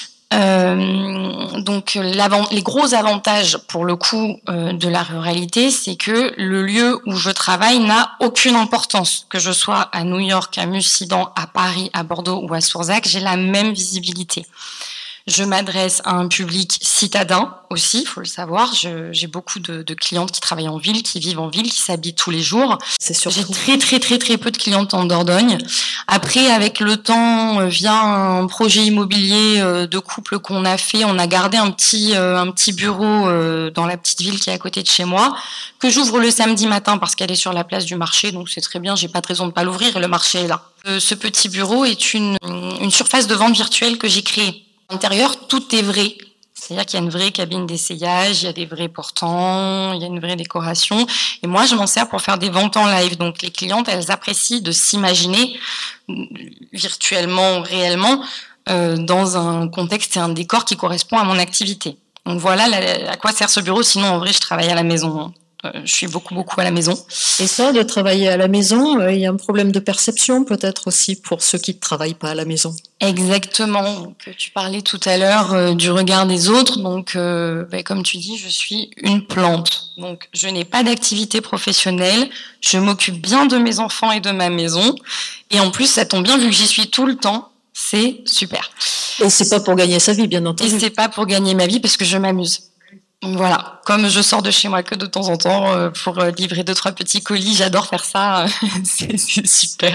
Donc les gros avantages pour le coup de la ruralité, c'est que le lieu où je travaille n'a aucune importance. Que je sois à New York, à Mussidan, à Paris, à Bordeaux ou à Sourzac, j'ai la même visibilité. Je m'adresse à un public citadin aussi, il faut le savoir. J'ai beaucoup de clientes qui travaillent en ville, qui vivent en ville, qui s'habitent tous les jours. C'est surtout... J'ai très peu de clientes en Dordogne. Après, avec le temps, via un projet immobilier de couple qu'on a fait, on a gardé un petit bureau dans la petite ville qui est à côté de chez moi, que j'ouvre le samedi matin parce qu'elle est sur la place du marché, donc c'est très bien, j'ai pas de raison de pas l'ouvrir, le marché est là. Ce petit bureau est une surface de vente virtuelle que j'ai créée. À l'intérieur, tout est vrai. C'est-à-dire qu'il y a une vraie cabine d'essayage, il y a des vrais portants, il y a une vraie décoration. Et moi, je m'en sers pour faire des ventes en live. Donc, les clientes, elles apprécient de s'imaginer virtuellement ou réellement dans un contexte et un décor qui correspond à mon activité. Donc, voilà à quoi sert ce bureau. Sinon, en vrai, je travaille à la maison. Je suis beaucoup à la maison. Et ça, de travailler à la maison, il y a un problème de perception peut-être aussi pour ceux qui ne travaillent pas à la maison. Exactement. Donc, tu parlais tout à l'heure du regard des autres. Donc, comme tu dis, je suis une plante. Donc, je n'ai pas d'activité professionnelle. Je m'occupe bien de mes enfants et de ma maison. Et en plus, ça tombe bien vu que j'y suis tout le temps. C'est super. Et c'est pas pour gagner sa vie, bien entendu. Et c'est pas pour gagner ma vie parce que je m'amuse. Voilà, comme je sors de chez moi que de temps en temps pour livrer 2-3 petits colis, j'adore faire ça, c'est super.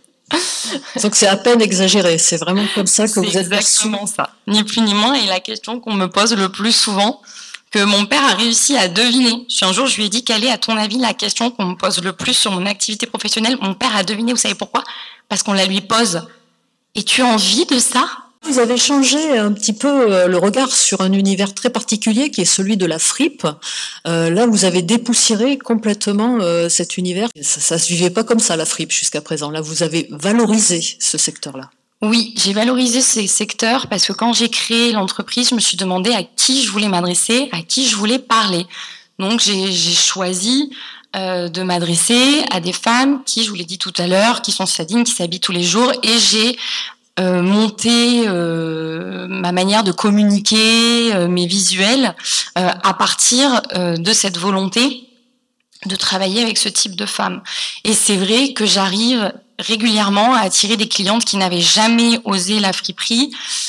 Donc c'est à peine exagéré, c'est vraiment comme ça que vous êtes perçu. C'est exactement ça, ni plus ni moins. Et la question qu'on me pose le plus souvent, que mon père a réussi à deviner. Un jour, je lui ai dit, quelle est à ton avis la question qu'on me pose le plus sur mon activité professionnelle? Mon père a deviné, vous savez pourquoi? Parce qu'on la lui pose. Et tu as envie de ça? Vous avez changé un petit peu le regard sur un univers très particulier qui est celui de la fripe. Là, vous avez dépoussiéré complètement cet univers. Ça se vivait pas comme ça, la fripe, jusqu'à présent. Là, vous avez valorisé ce secteur-là. Oui, j'ai valorisé ces secteurs parce que quand j'ai créé l'entreprise, je me suis demandé à qui je voulais m'adresser, à qui je voulais parler. Donc, j'ai choisi de m'adresser à des femmes qui, je vous l'ai dit tout à l'heure, qui sont citadines, qui s'habillent tous les jours, et j'ai monter ma manière de communiquer, mes visuels, à partir de cette volonté de travailler avec ce type de femmes. Et c'est vrai que j'arrive régulièrement à attirer des clientes qui n'avaient jamais osé la friperie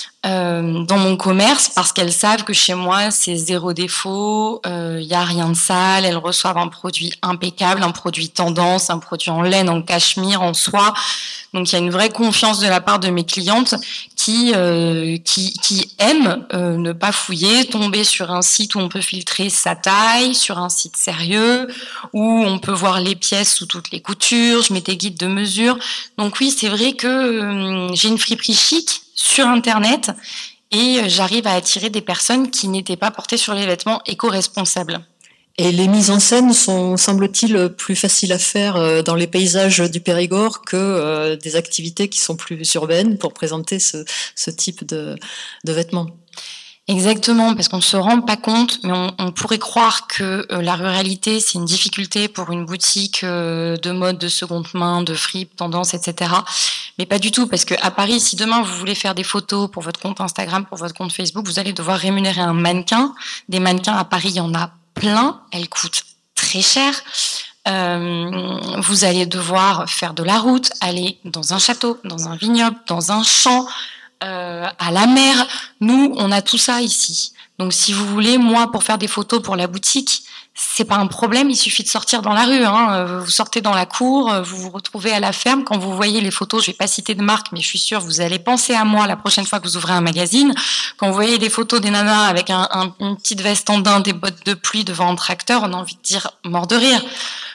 dans mon commerce parce qu'elles savent que chez moi c'est 0 défaut, y a rien de sale, elles reçoivent un produit impeccable, un produit tendance, un produit en laine, en cachemire, en soie. Donc il y a une vraie confiance de la part de mes clientes qui aiment ne pas fouiller, tomber sur un site où on peut filtrer sa taille, sur un site sérieux, où on peut voir les pièces sous toutes les coutures, je mets des guides de mesure. Donc oui, c'est vrai que j'ai une friperie chic sur Internet et j'arrive à attirer des personnes qui n'étaient pas portées sur les vêtements éco-responsables. Et les mises en scène sont, semble-t-il, plus faciles à faire dans les paysages du Périgord que des activités qui sont plus urbaines pour présenter ce type de vêtements. Exactement, parce qu'on ne se rend pas compte, mais on pourrait croire que la ruralité, c'est une difficulté pour une boutique de mode de seconde main, de fripe, tendance, etc. Mais pas du tout, parce que à Paris, si demain vous voulez faire des photos pour votre compte Instagram, pour votre compte Facebook, vous allez devoir rémunérer un mannequin. Des mannequins à Paris, il y en a plein, elles coûtent très cher. Vous allez devoir faire de la route, aller dans un château, dans un vignoble, dans un champ, à la mer. Nous, on a tout ça ici. Donc, si vous voulez, moi, pour faire des photos pour la boutique, c'est pas un problème. Il suffit de sortir dans la rue. Vous sortez dans la cour, vous vous retrouvez à la ferme. Quand vous voyez les photos, je vais pas citer de marque, mais je suis sûre vous allez penser à moi la prochaine fois que vous ouvrez un magazine. Quand vous voyez des photos des nanas avec une petite veste en daim, des bottes de pluie devant un tracteur, on a envie de dire mort de rire.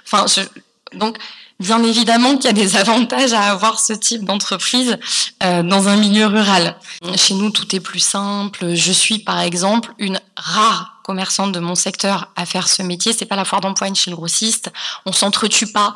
Donc, bien évidemment qu'il y a des avantages à avoir ce type d'entreprise dans un milieu rural. Chez nous, tout est plus simple. Je suis, par exemple, une rare commerçante de mon secteur à faire ce métier. C'est pas la foire d'empoigne chez le grossiste. On s'entretue pas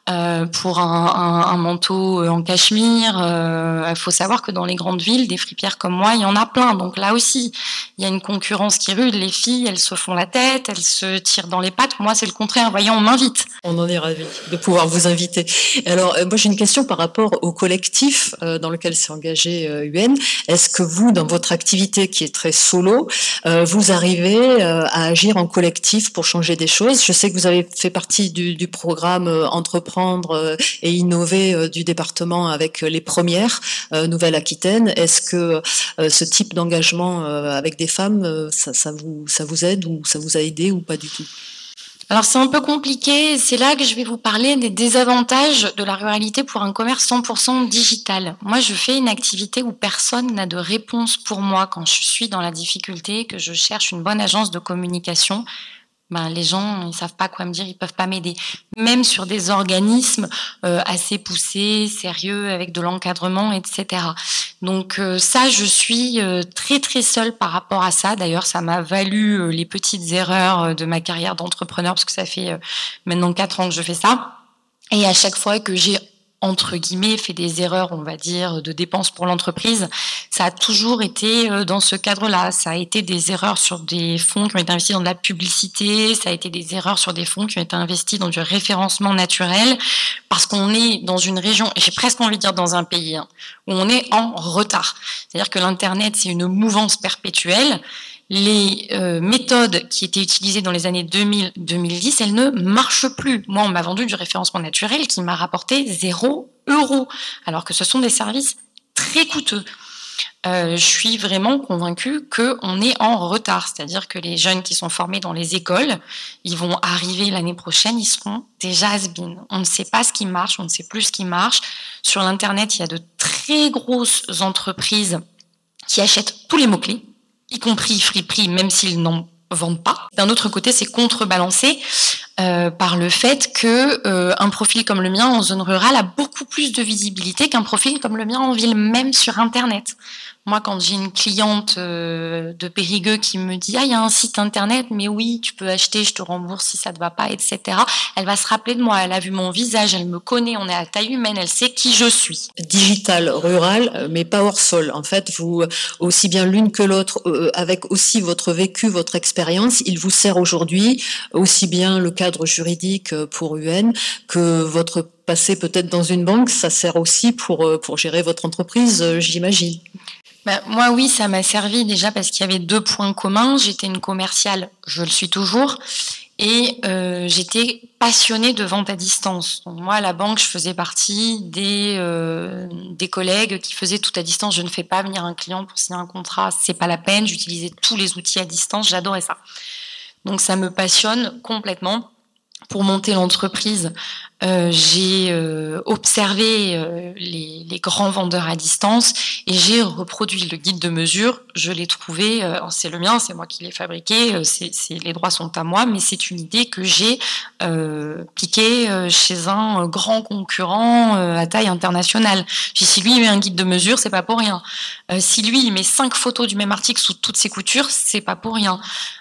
pour un manteau en cachemire. Il faut savoir que dans les grandes villes, des fripières comme moi, il y en a plein. Donc là aussi, il y a une concurrence qui est rude. Les filles, elles se font la tête, elles se tirent dans les pattes. Moi, c'est le contraire. Voyons, on m'invite. On en est ravis de pouvoir vous inviter. Alors, moi, j'ai une question par rapport au collectif dans lequel s'est engagé UN. Est-ce que vous, dans votre activité qui est très solo, vous arrivez à agir en collectif pour changer des choses? Je sais que vous avez fait partie du programme Entreprendre et innover du département avec les premières Nouvelle-Aquitaine. Est-ce que ce type d'engagement avec des femmes, ça vous aide ou ça vous a aidé ou pas du tout? Alors c'est un peu compliqué, c'est là que je vais vous parler des désavantages de la ruralité pour un commerce 100% digital. Moi je fais une activité où personne n'a de réponse pour moi quand je suis dans la difficulté, que je cherche une bonne agence de communication. Les gens, ils savent pas quoi me dire, ils peuvent pas m'aider. Même sur des organismes assez poussés, sérieux, avec de l'encadrement, etc. Donc ça, je suis très très seule par rapport à ça. D'ailleurs, ça m'a valu les petites erreurs de ma carrière d'entrepreneur, parce que ça fait maintenant 4 ans que je fais ça. Et à chaque fois que j'ai entre guillemets, fait des erreurs, on va dire, de dépenses pour l'entreprise, ça a toujours été dans ce cadre-là. Ça a été des erreurs sur des fonds qui ont été investis dans de la publicité, ça a été des erreurs sur des fonds qui ont été investis dans du référencement naturel, parce qu'on est dans une région, et j'ai presque envie de dire dans un pays, où on est en retard. C'est-à-dire que l'Internet, c'est une mouvance perpétuelle. Les méthodes qui étaient utilisées dans les années 2000-2010, elles ne marchent plus. Moi, on m'a vendu du référencement naturel qui m'a rapporté 0 €, alors que ce sont des services très coûteux. Je suis vraiment convaincue qu'on est en retard, c'est-à-dire que les jeunes qui sont formés dans les écoles, ils vont arriver l'année prochaine, ils seront déjà has-been. On ne sait pas ce qui marche, on ne sait plus ce qui marche. Sur l'Internet, il y a de très grosses entreprises qui achètent tous les mots-clés, y compris friperie, même s'ils n'en vendent pas. D'un autre côté, c'est contrebalancé par le fait que un profil comme le mien en zone rurale a beaucoup plus de visibilité qu'un profil comme le mien en ville, même sur Internet. Moi, quand j'ai une cliente de Périgueux qui me dit « Ah, il y a un site Internet, mais oui, tu peux acheter, je te rembourse si ça te va pas, etc. » Elle va se rappeler de moi, elle a vu mon visage, elle me connaît, on est à taille humaine, elle sait qui je suis. Digital, rural, mais pas hors sol. En fait, vous, aussi bien l'une que l'autre, avec aussi votre vécu, votre expérience, il vous sert aujourd'hui, aussi bien le cadre juridique pour UN que votre passé peut-être dans une banque, ça sert aussi pour gérer votre entreprise, j'imagine. Moi, oui, ça m'a servi déjà parce qu'il y avait 2 points communs. J'étais une commerciale, je le suis toujours, et j'étais passionnée de vente à distance. Donc, moi, à la banque, je faisais partie des collègues qui faisaient tout à distance. Je ne fais pas venir un client pour signer un contrat, c'est pas la peine. J'utilisais tous les outils à distance, j'adorais ça. Donc, ça me passionne complètement. Pour monter l'entreprise, J'ai observé les grands vendeurs à distance et j'ai reproduit le guide de mesure. Je l'ai trouvé, c'est le mien, c'est moi qui l'ai fabriqué, les droits sont à moi, mais c'est une idée que j'ai piquée chez un grand concurrent à taille internationale. Puis si lui il met un guide de mesure, c'est pas pour rien. Si lui il met 5 photos du même article sous toutes ses coutures, c'est pas pour rien.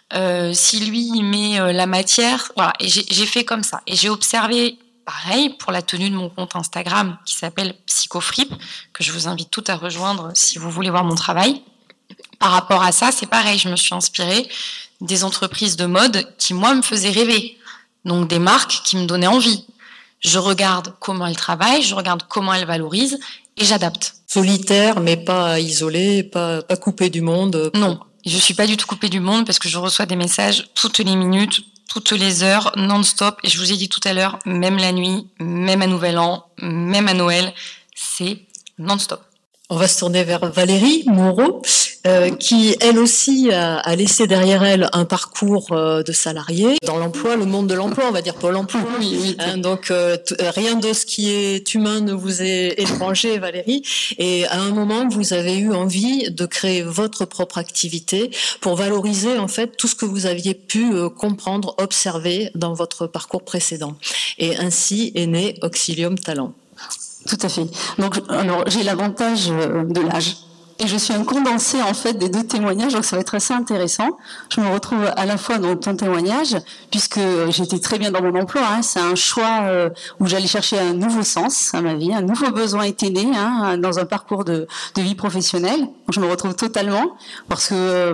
Si lui il met la matière, voilà. Et j'ai fait comme ça. Et j'ai observé pareil pour la tenue de mon compte Instagram qui s'appelle Psychofrip, que je vous invite toutes à rejoindre si vous voulez voir mon travail. Par rapport à ça, c'est pareil, je me suis inspirée des entreprises de mode qui, moi, me faisaient rêver. Donc des marques qui me donnaient envie. Je regarde comment elles travaillent, je regarde comment elles valorisent et j'adapte. Solitaire, mais pas isolé, pas coupé du monde. Non, je suis pas du tout coupée du monde parce que je reçois des messages toutes les minutes, toutes les heures, non-stop. Et je vous ai dit tout à l'heure, même la nuit, même à Nouvel An, même à Noël, c'est non-stop. On va se tourner vers Valérie Moreau, qui elle aussi a laissé derrière elle un parcours de salarié dans l'emploi, le monde de l'emploi, on va dire Pôle emploi. Oui. Donc rien de ce qui est humain ne vous est étranger, Valérie. Et à un moment, vous avez eu envie de créer votre propre activité pour valoriser en fait tout ce que vous aviez pu comprendre, observer dans votre parcours précédent. Et ainsi est né Auxilium Talent. Tout à fait. Donc, alors, j'ai l'avantage de l'âge. Et je suis un condensé, en fait, des deux témoignages, donc ça va être assez intéressant. Je me retrouve à la fois dans ton témoignage, puisque j'étais très bien dans mon emploi. C'est un choix où j'allais chercher un nouveau sens à ma vie, un nouveau besoin était né dans un parcours de vie professionnelle. Donc, je me retrouve totalement, parce que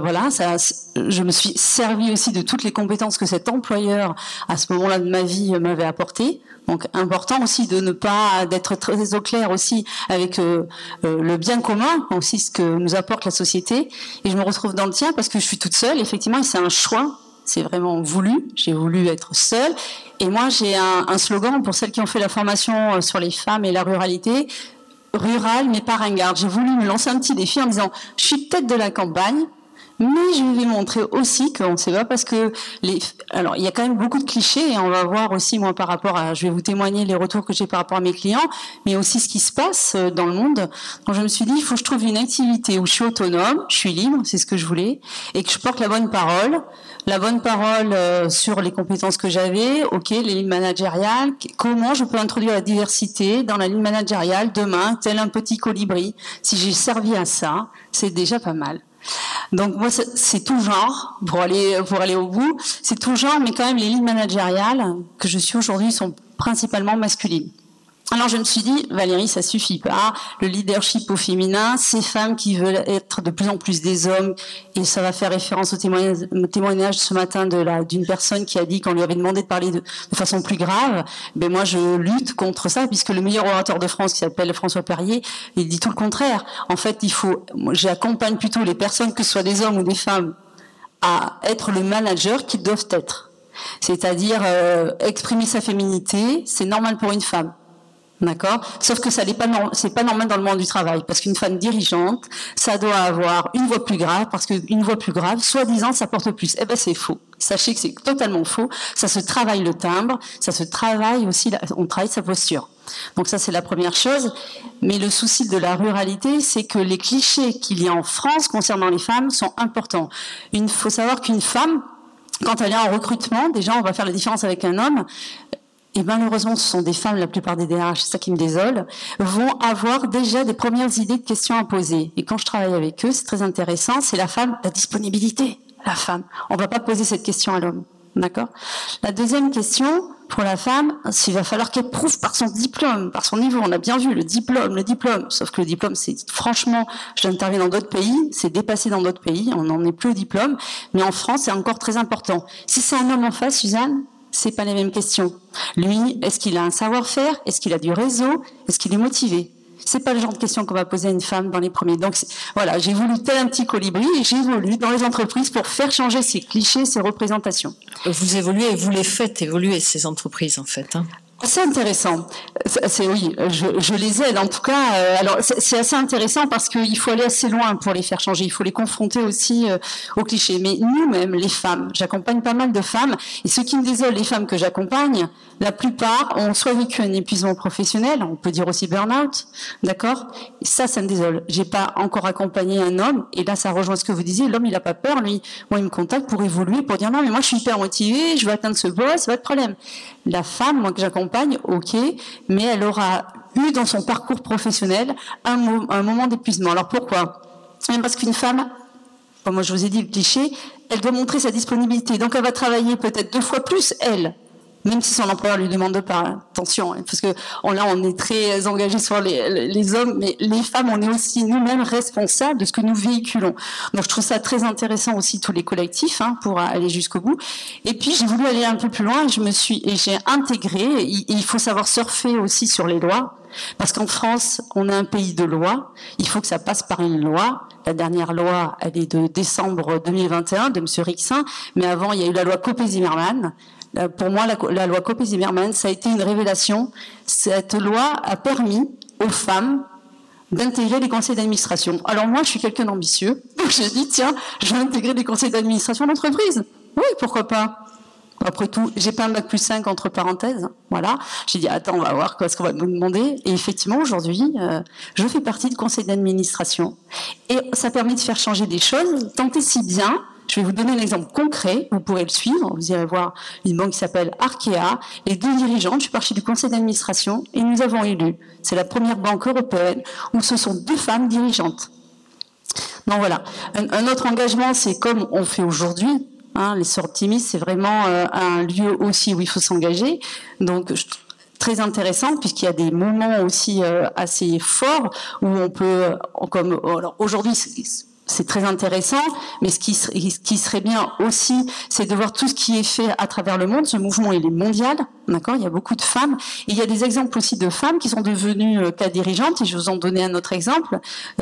je me suis servi aussi de toutes les compétences que cet employeur, à ce moment-là de ma vie, m'avait apportées. Donc important aussi de ne pas d'être très au clair aussi avec le bien commun, aussi ce que nous apporte la société. Et je me retrouve dans le tien parce que je suis toute seule. Effectivement, et c'est un choix. C'est vraiment voulu. J'ai voulu être seule. Et moi, j'ai un slogan pour celles qui ont fait la formation sur les femmes et la ruralité. Rurale, mais pas ringarde. J'ai voulu me lancer un petit défi en disant, je suis tête de la campagne. Mais je vais montrer aussi qu'on ne sait pas parce que alors il y a quand même beaucoup de clichés et on va voir aussi moi par rapport à, je vais vous témoigner les retours que j'ai par rapport à mes clients, mais aussi ce qui se passe dans le monde. Donc je me suis dit il faut que je trouve une activité où je suis autonome, je suis libre, c'est ce que je voulais, et que je porte la bonne parole sur les compétences que j'avais, les lignes managériales, comment je peux introduire la diversité dans la ligne managériale demain, tel un petit colibri. Si j'ai servi à ça, c'est déjà pas mal. Donc moi c'est tout genre pour aller au bout, c'est tout genre, mais quand même les lignes managériales que je suis aujourd'hui sont principalement masculines. Alors je me suis dit, Valérie, ça suffit pas. Le leadership au féminin, ces femmes qui veulent être de plus en plus des hommes, et ça va faire référence au témoignage ce matin d'une personne qui a dit qu'on lui avait demandé de parler de façon plus grave. Ben moi je lutte contre ça, puisque le meilleur orateur de France, qui s'appelle François Perrier, il dit tout le contraire. En fait, j'accompagne plutôt les personnes, que ce soit des hommes ou des femmes, à être le manager qu'ils doivent être. C'est-à-dire exprimer sa féminité, c'est normal pour une femme. D'accord? Sauf que c'est pas normal dans le monde du travail. Parce qu'une femme dirigeante, ça doit avoir une voix plus grave, parce qu'une voix plus grave, soi-disant, ça porte plus. Eh ben, c'est faux. Sachez que c'est totalement faux. Ça se travaille le timbre, ça se travaille aussi, on travaille sa posture. Donc ça, c'est la première chose. Mais le souci de la ruralité, c'est que les clichés qu'il y a en France concernant les femmes sont importants. Il faut savoir qu'une femme, quand elle est en recrutement, déjà, on va faire la différence avec un homme. Et malheureusement, ce sont des femmes, la plupart des DRH, c'est ça qui me désole, vont avoir déjà des premières idées de questions à poser. Et quand je travaille avec eux, c'est très intéressant, c'est la disponibilité, la femme. On va pas poser cette question à l'homme, d'accord? La deuxième question, pour la femme, il va falloir qu'elle prouve par son diplôme, par son niveau. On a bien vu le diplôme. Sauf que le diplôme, franchement, j'interviens dans d'autres pays, c'est dépassé dans d'autres pays, on n'en est plus au diplôme. Mais en France, c'est encore très important. Si c'est un homme en face, Suzanne, c'est pas les mêmes questions. Lui, est-ce qu'il a un savoir-faire? Est-ce qu'il a du réseau? Est-ce qu'il est motivé? C'est pas le genre de questions qu'on va poser à une femme dans les premiers. Donc voilà, j'ai voulu tel un petit colibri et j'évolue dans les entreprises pour faire changer ces clichés, ces représentations. Vous évoluez et vous les faites évoluer ces entreprises en fait. C'est intéressant. Oui, je les aide en tout cas. Alors c'est assez intéressant parce qu'il faut aller assez loin pour les faire changer. Il faut les confronter aussi aux clichés. Mais nous-mêmes, les femmes, j'accompagne pas mal de femmes. Et ce qui me désole, les femmes que j'accompagne, la plupart ont soit vécu un épuisement professionnel, on peut dire aussi burn-out, d'accord. Et ça me désole. J'ai pas encore accompagné un homme. Et là, ça rejoint ce que vous disiez. L'homme, il a pas peur. Lui, moi, il me contacte pour évoluer, pour dire non, mais moi, je suis hyper motivée, je veux atteindre ce poste, c'est pas de problème. La femme, moi, que j'accompagne, ok, mais elle aura eu dans son parcours professionnel un moment d'épuisement. Alors pourquoi? Parce qu'une femme, comme moi je vous ai dit le cliché, elle doit montrer sa disponibilité. Donc elle va travailler peut-être 2 fois plus, elle, même si son employeur lui demande pas. Attention, parce que là on est très engagé sur les hommes, mais les femmes, on est aussi nous-mêmes responsables de ce que nous véhiculons. Donc je trouve ça très intéressant aussi tous les collectifs pour aller jusqu'au bout. Et puis j'ai voulu aller un peu plus loin et j'ai intégré. Il faut savoir surfer aussi sur les lois. Parce qu'en France, on est un pays de loi. Il faut que ça passe par une loi. La dernière loi, elle est de décembre 2021 de M. Rixin. Mais avant, il y a eu la loi Copé-Zimmermann. Pour moi, la loi Copé-Zimmermann, ça a été une révélation. Cette loi a permis aux femmes d'intégrer les conseils d'administration. Alors moi, je suis quelqu'un d'ambitieux. Donc j'ai dit, tiens, je vais intégrer les conseils d'administration d'entreprise. Oui, pourquoi pas? Après tout, j'ai pas un bac plus 5 entre parenthèses. Voilà. J'ai dit, attends, on va voir ce qu'on va nous demander. Et effectivement, aujourd'hui, je fais partie du conseil d'administration. Et ça permet de faire changer des choses, tant et si bien. Je vais vous donner un exemple concret, vous pourrez le suivre. Vous irez voir une banque qui s'appelle Arkea. Les 2 dirigeantes, je suis partie du conseil d'administration et nous avons élu. C'est la première banque européenne où ce sont 2 femmes dirigeantes. Donc voilà. Un autre engagement, c'est comme on fait aujourd'hui. Les Sœurs Optimistes, c'est vraiment un lieu aussi où il faut s'engager. Donc très intéressant puisqu'il y a des moments aussi assez forts où on peut, alors aujourd'hui c'est très intéressant, mais ce qui serait bien aussi, c'est de voir tout ce qui est fait à travers le monde. Ce mouvement, il est mondial, d'accord. Il y a beaucoup de femmes, et il y a des exemples aussi de femmes qui sont devenues cas dirigeantes. Et je vais vous en donner un autre exemple.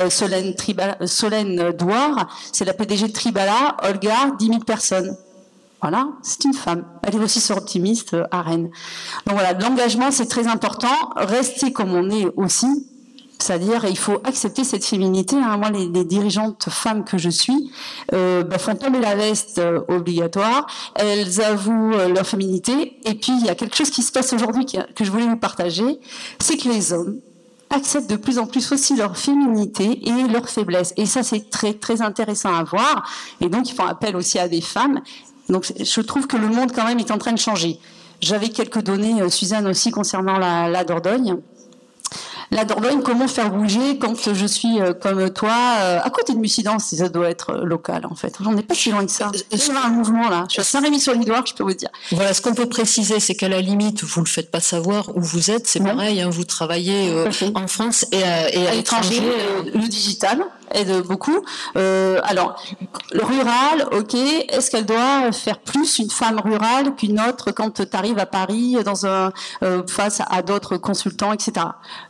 Solène Douard, c'est la PDG de Tribala, Olga, 10 000 personnes. Voilà, c'est une femme. Elle est aussi sur Optimiste à Rennes. Donc voilà, l'engagement, c'est très important. Rester comme on est aussi. C'est-à-dire, il faut accepter cette féminité. Moi, les dirigeantes femmes que je suis font tomber la veste obligatoire. Elles avouent leur féminité. Et puis, il y a quelque chose qui se passe aujourd'hui que je voulais vous partager. C'est que les hommes acceptent de plus en plus aussi leur féminité et leur faiblesse. Et ça, c'est très, très intéressant à voir. Et donc, ils font appel aussi à des femmes. Donc, je trouve que le monde, quand même, est en train de changer. J'avais quelques données, Suzanne, aussi, concernant la Dordogne. La Dordogne, comment faire bouger quand je suis comme toi à côté de Mussidan, ça doit être local en fait. On n'est pas si loin que ça. Il y a un mouvement là. Je suis à Saint-Rémy-sur-l'Idoire, je peux vous dire. Voilà, ce qu'on peut préciser, c'est qu'à la limite, vous le faites pas savoir où vous êtes. C'est pareil, vous travaillez en France et à l'étranger. Le digital aide beaucoup. Alors, le rural, ok. Est-ce qu'elle doit faire plus une femme rurale qu'une autre quand tu arrives à Paris face à d'autres consultants, etc.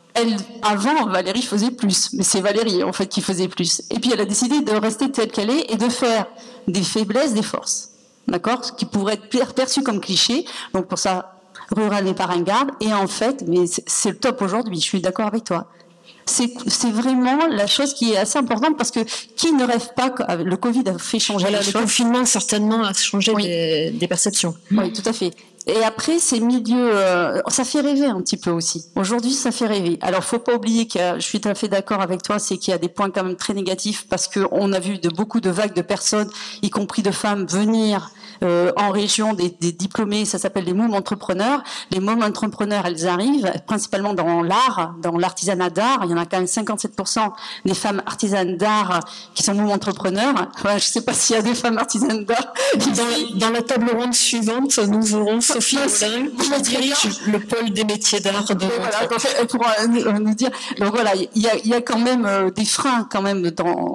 Avant, Valérie faisait plus, mais c'est Valérie en fait qui faisait plus. Et puis elle a décidé de rester telle qu'elle est et de faire des faiblesses des forces, d'accord, ce qui pourrait être perçu comme cliché. Donc pour ça, rural n'est pas ringarde. Et en fait, mais c'est le top aujourd'hui. Je suis d'accord avec toi. C'est vraiment la chose qui est assez importante parce que qui ne rêve pas que le Covid a fait changer les choses. Le confinement certainement a changé des perceptions. Oui, tout à fait. Et après, ces milieux, ça fait rêver un petit peu aussi. Aujourd'hui, ça fait rêver. Alors, faut pas oublier je suis tout à fait d'accord avec toi, c'est qu'il y a des points quand même très négatifs parce qu'on a vu beaucoup de vagues de personnes, y compris de femmes, venir en région, des diplômés, ça s'appelle les mômes entrepreneurs. Les mômes entrepreneurs, elles arrivent principalement dans l'art, dans l'artisanat d'art. Il y en a quand même 57% des femmes artisanes d'art qui sont mômes entrepreneurs. Enfin, je sais pas s'il y a des femmes artisanes d'art. Dans la table ronde suivante, nous aurons Sophie Moulin, qui dirige le pôle des métiers d'art de elle pourra nous dire. Donc voilà, il y a quand même des freins quand même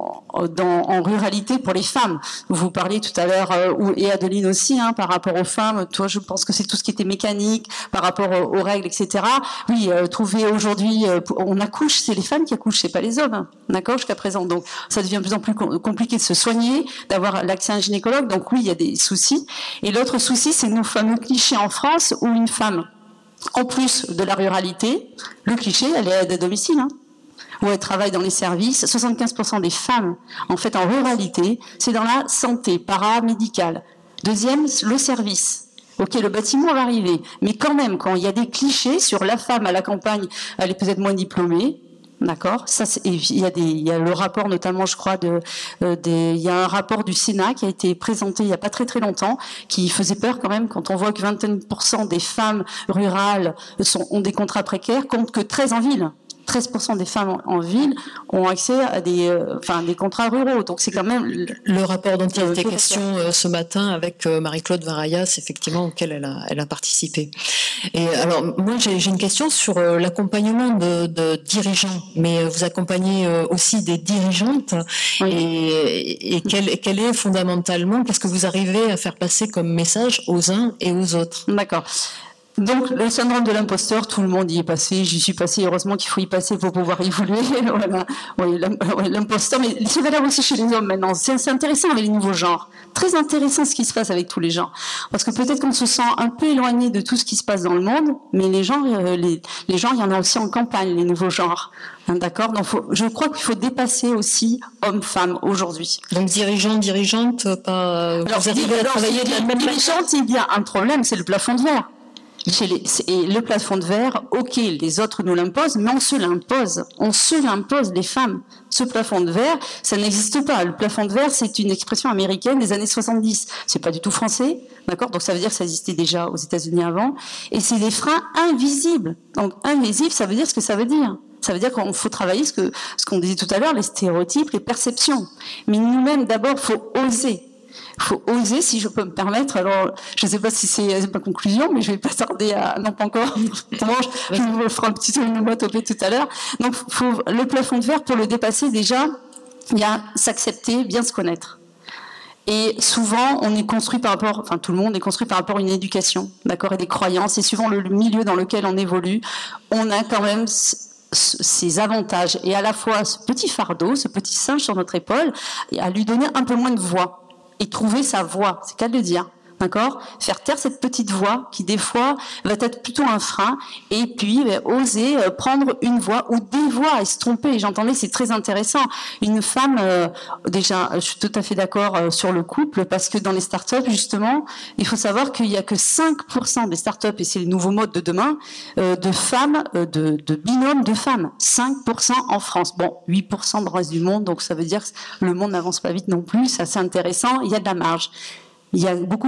en ruralité pour les femmes. Vous parliez tout à l'heure, et Adeline aussi, par rapport aux femmes. Toi, je pense que c'est tout ce qui était mécanique, par rapport aux règles, etc. Oui, trouver aujourd'hui, on accouche, c'est les femmes qui accouchent, c'est pas les hommes, d'accord, jusqu'à présent. Donc ça devient de plus en plus compliqué de se soigner, d'avoir l'accès à un gynécologue. Donc oui, il y a des soucis. Et l'autre souci, c'est nos fameux clichés en France où une femme En plus de la ruralité, le cliché, elle est aide à domicile, hein, où elles travaillent dans les services. 75% des femmes, en fait, en ruralité, c'est dans la santé paramédicale. Deuxième, le service. Ok, le bâtiment va arriver, mais quand même, quand il y a des clichés sur la femme à la campagne, elle est peut-être moins diplômée. D'accord. Ça, il y a le rapport notamment, je crois, il y a un rapport du Sénat qui a été présenté il y a pas très très longtemps, qui faisait peur quand même quand on voit que 21% des femmes rurales ont des contrats précaires, compte que 13 en ville. 13% des femmes en ville ont accès à des contrats ruraux. Donc c'est quand même le rapport dont il a été question ce matin avec Marie-Claude Varayas, effectivement, auquel elle a participé. Et alors moi j'ai une question sur l'accompagnement de dirigeants, mais vous accompagnez aussi des dirigeantes. Oui. Et quel est fondamentalement, qu'est-ce que vous arrivez à faire passer comme message aux uns et aux autres? D'accord. Donc, le syndrome de l'imposteur, tout le monde y est passé, j'y suis passé, heureusement qu'il faut y passer pour pouvoir évoluer, voilà. Oui, l'imposteur, mais c'est valable aussi chez les hommes maintenant, c'est intéressant avec les nouveaux genres, très intéressant ce qui se passe avec tous les genres, parce que peut-être qu'on se sent un peu éloigné de tout ce qui se passe dans le monde, mais les gens, il y en a aussi en campagne, les nouveaux genres, hein, d'accord? Donc, je crois qu'il faut dépasser aussi hommes-femmes aujourd'hui. Donc, dirigeante, pas, alors, vous arrivez à travailler de la même dirigeante, il y a un problème, c'est le plafond de verre. Et le plafond de verre, ok, les autres nous l'imposent, mais on se l'impose, les femmes. Ce plafond de verre, ça n'existe pas. Le plafond de verre, c'est une expression américaine des années 70. C'est pas du tout français, d'accord? Donc ça veut dire que ça existait déjà aux États-Unis avant. Et c'est des freins invisibles. Donc invisible, ça veut dire ce que ça veut dire. Ça veut dire qu'il faut travailler ce qu'on disait tout à l'heure, les stéréotypes, les perceptions. Mais nous-mêmes, d'abord, faut oser. Il faut oser, si je peux me permettre. Alors, je ne sais pas si c'est ma conclusion, mais je ne vais pas tarder à... Non, pas encore. Je vous ferai un petit onomatopée tout à l'heure. Donc, le plafond de verre, pour le dépasser, déjà, il y a s'accepter, bien se connaître. Et souvent, on est construit par rapport... Enfin, tout le monde est construit par rapport à une éducation, d'accord, et des croyances. Et suivant le milieu dans lequel on évolue, on a quand même ces avantages. Et à la fois, ce petit fardeau, ce petit singe sur notre épaule, et à lui donner un peu moins de voix. Et trouver sa voix, c'est qu'à le dire, d'accord? Faire taire cette petite voix qui des fois va être plutôt un frein, et puis oser prendre une voix ou des voix et se tromper. J'entendais, c'est très intéressant. Une femme, déjà, je suis tout à fait d'accord sur le couple, parce que dans les startups, justement, il faut savoir qu'il y a que 5% des startups, et c'est le nouveau mode de demain, de femmes, de binômes de femmes. 5% en France. Bon, 8% dans le reste du monde, donc ça veut dire que le monde n'avance pas vite non plus. C'est assez intéressant. Il y a de la marge. Il y a beaucoup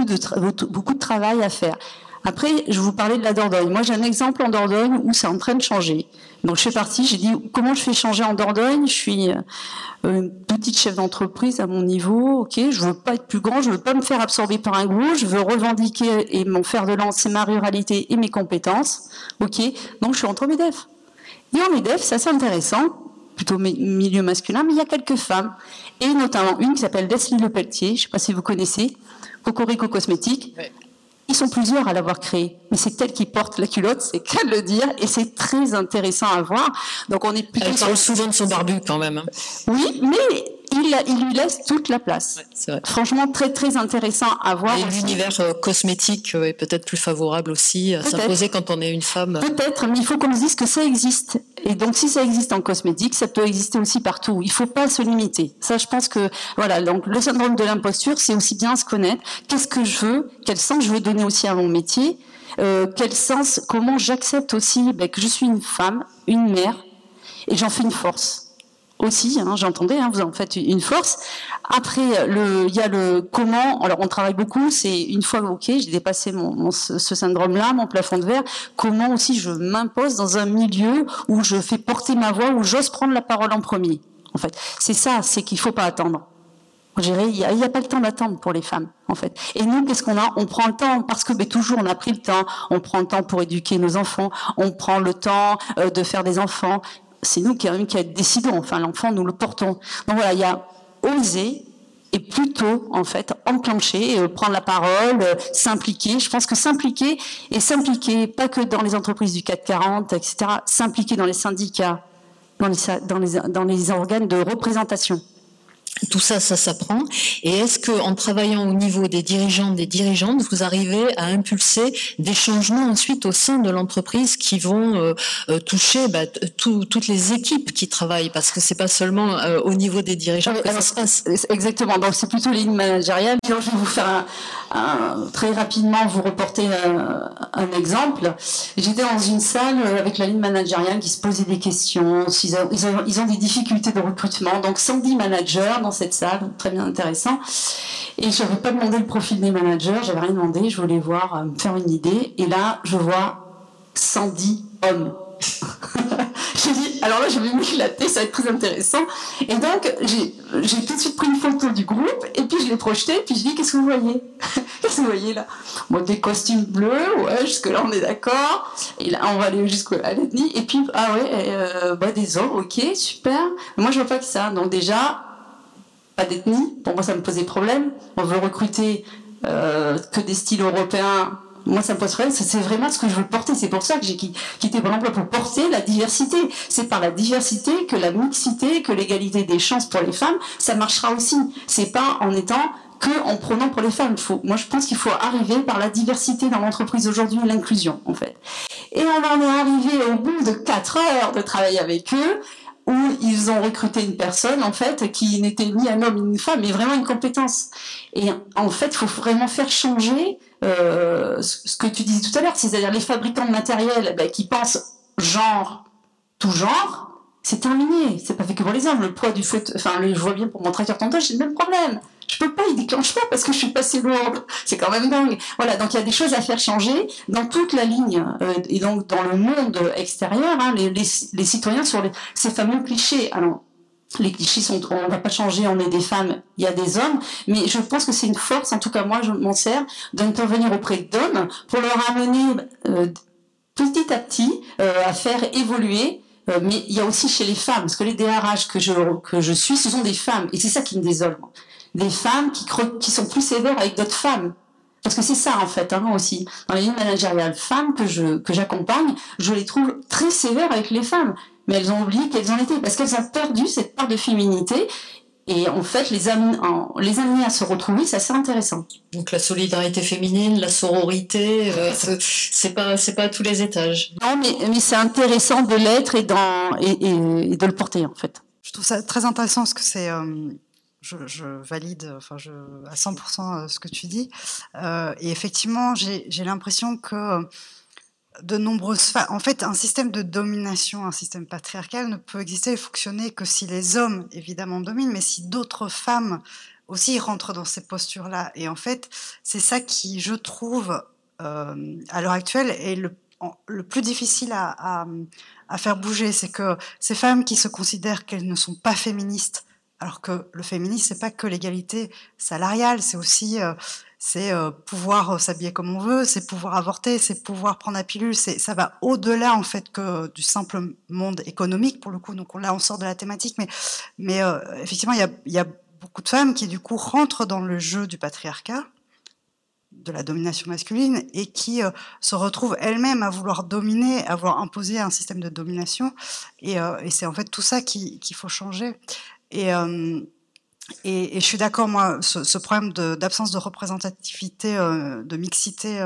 de travail à faire. Après, je vous parlais de la Dordogne. Moi, j'ai un exemple en Dordogne où c'est en train de changer. Donc, je suis partie, j'ai dit, comment je fais changer en Dordogne? Je suis une petite chef d'entreprise à mon niveau, ok, je veux pas être plus grand, je veux pas me faire absorber par un gros, je veux revendiquer et mon fer de lance, c'est ma ruralité et mes compétences, ok, donc je suis entre MEDEF. Et en MEDEF, c'est assez intéressant, plutôt milieu masculin, mais il y a quelques femmes, et notamment une qui s'appelle Leslie Lepelletier, je sais pas si vous connaissez, Cocorico Cosmétiques. Oui. Ils sont plusieurs à l'avoir créé, mais c'est elle qui porte la culotte, c'est qu'à le dire, et c'est très intéressant à voir. Donc on est plutôt. Elle parle souvent de son barbu quand même. Hein. Oui, mais il lui laisse toute la place. Ouais, c'est vrai. Franchement, très très intéressant à voir. Et l'univers cosmétique est peut-être plus favorable aussi à s'imposer quand on est une femme. Peut-être, mais il faut qu'on se dise que ça existe. Et donc, si ça existe en cosmétique, ça peut exister aussi partout. Il faut pas se limiter. Ça, je pense que, voilà. Donc, le syndrome de l'imposture, c'est aussi bien se connaître. Qu'est-ce que je veux? Quel sens je veux donner aussi à mon métier? Quel sens? Comment j'accepte aussi que je suis une femme, une mère, et j'en fais une force. Aussi, hein, j'entendais, hein, vous en faites une force. Après, il y a le comment. Alors, on travaille beaucoup. C'est une fois, ok, j'ai dépassé ce syndrome-là, mon plafond de verre. Comment aussi je m'impose dans un milieu où je fais porter ma voix, où j'ose prendre la parole en premier. En fait, c'est ça, c'est qu'il faut pas attendre. Il y a pas le temps d'attendre pour les femmes, en fait. Et nous, qu'est-ce qu'on a? On prend le temps parce que toujours on a pris le temps. On prend le temps pour éduquer nos enfants. On prend le temps de faire des enfants. C'est nous qui décidons, enfin l'enfant nous le portons. Donc voilà, il y a oser et plutôt en fait enclencher, prendre la parole, s'impliquer. Je pense que s'impliquer pas que dans les entreprises du CAC 40, etc. S'impliquer dans les syndicats, dans les organes de représentation. Tout ça, ça s'apprend. Et est-ce que, en travaillant au niveau des dirigeants, des dirigeantes, vous arrivez à impulser des changements ensuite au sein de l'entreprise qui vont toucher toutes les équipes qui travaillent, parce que c'est pas seulement au niveau des dirigeants que ça se passe. Exactement. Donc c'est plutôt les lignes managériales. Alors, je vais vous faire très rapidement vous reporter un exemple. J'étais dans une salle avec la ligne managériale qui se posait des questions. Ils ont des difficultés de recrutement. Donc 110 managers dans cette salle, très bien intéressant. Et je n'avais pas demandé le profil des managers, j'avais rien demandé, je voulais voir, me faire une idée. Et là, je vois 110 hommes. J'ai dit, alors là, je vais m'éclater, ça va être très intéressant. Et donc, j'ai tout de suite pris une photo du groupe, et puis je l'ai projetée, puis je dis, qu'est-ce que vous voyez? Qu'est-ce que vous voyez là? Bon, des costumes bleus, ouais, jusque-là, on est d'accord. Et là, on va aller jusqu'à l'ethnie. Et puis, ah ouais, des hommes, ok, super. Mais moi, je vois pas que ça. Donc déjà, pas d'ethnie. Pour moi, ça me posait problème. On veut recruter que des styles européens. Moi, ça me pose problème. C'est vraiment ce que je veux porter. C'est pour ça que j'ai quitté Pôle emploi, pour porter la diversité. C'est par la diversité que la mixité, que l'égalité des chances pour les femmes, ça marchera aussi. C'est pas en étant que en prenant pour les femmes. Moi, je pense qu'il faut arriver par la diversité dans l'entreprise aujourd'hui, l'inclusion, en fait. Et on en est arrivé au bout de 4 heures de travail avec eux, où ils ont recruté une personne, en fait, qui n'était ni un homme ni une femme, mais vraiment une compétence. Et en fait, il faut vraiment faire changer ce que tu disais tout à l'heure, c'est-à-dire les fabricants de matériel qui pensent genre, tout genre, c'est terminé. C'est pas fait que pour les hommes. Le poids du fauteuil, je vois bien pour mon tracteur tantôt, j'ai le même problème. Je peux pas, il déclenche pas parce que je suis pas assez lourde. C'est quand même dingue. Voilà, donc il y a des choses à faire changer dans toute la ligne et donc dans le monde extérieur, les citoyens sur ces fameux clichés. Alors, les clichés on va pas changer, on est des femmes, il y a des hommes, mais je pense que c'est une force, en tout cas moi je m'en sers, d'intervenir auprès d'hommes pour leur amener petit à petit à faire évoluer. Mais il y a aussi chez les femmes, parce que les DRH que je suis, ce sont des femmes, et c'est ça qui me désole. Des femmes qui sont plus sévères avec d'autres femmes. Parce que c'est ça, en fait, moi aussi. Dans les lignes managériales femmes que j'accompagne, je les trouve très sévères avec les femmes. Mais elles ont oublié qu'elles en étaient, parce qu'elles ont perdu cette part de féminité. Et en fait, les amener à se retrouver, c'est assez intéressant. Donc la solidarité féminine, la sororité, c'est pas à tous les étages. Non, mais c'est intéressant de l'être et de le porter, en fait. Je trouve ça très intéressant parce que c'est... Je valide à 100% ce que tu dis. Et effectivement, j'ai l'impression que de nombreuses femmes... En fait, un système de domination, un système patriarcal ne peut exister et fonctionner que si les hommes, évidemment, dominent, mais si d'autres femmes aussi rentrent dans ces postures-là. Et en fait, c'est ça qui, je trouve, à l'heure actuelle, est le plus difficile à faire bouger. C'est que ces femmes qui se considèrent qu'elles ne sont pas féministes, alors que le féminisme, c'est pas que l'égalité salariale, c'est aussi pouvoir s'habiller comme on veut, c'est pouvoir avorter, c'est pouvoir prendre la pilule, ça va au-delà en fait que du simple monde économique pour le coup. Donc là, on sort de la thématique, mais effectivement, il y a beaucoup de femmes qui du coup rentrent dans le jeu du patriarcat, de la domination masculine, et qui se retrouvent elles-mêmes à vouloir dominer, à vouloir imposer un système de domination, et c'est en fait tout ça qu'il faut changer. Et je suis d'accord, moi, ce problème d'absence de représentativité, de mixité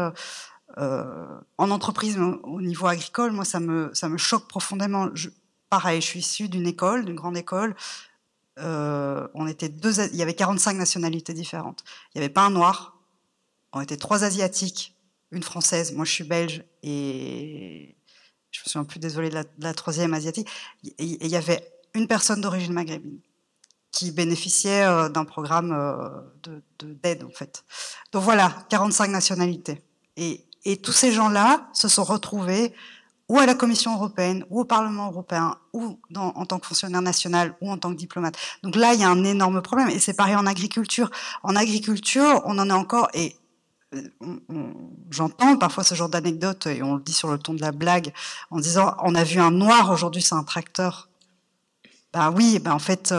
en entreprise, au niveau agricole, moi, ça me choque profondément. Pareil, je suis issue d'une grande école. On était il y avait 45 nationalités différentes. Il n'y avait pas un noir. On était 3 asiatiques, une française. Moi, je suis belge et je me souviens plus, désolée, de la 3e asiatique. Et il y avait une personne d'origine maghrébine qui bénéficiait d'un programme d'aide, en fait. Donc voilà, 45 nationalités. Et tous ces gens-là se sont retrouvés ou à la Commission européenne, ou au Parlement européen, ou en tant que fonctionnaire national, ou en tant que diplomate. Donc là, il y a un énorme problème. Et c'est pareil en agriculture. En agriculture, on en est encore... Et j'entends parfois ce genre d'anecdote, et on le dit sur le ton de la blague, en disant « on a vu un noir, aujourd'hui c'est un tracteur ». Oui, en fait...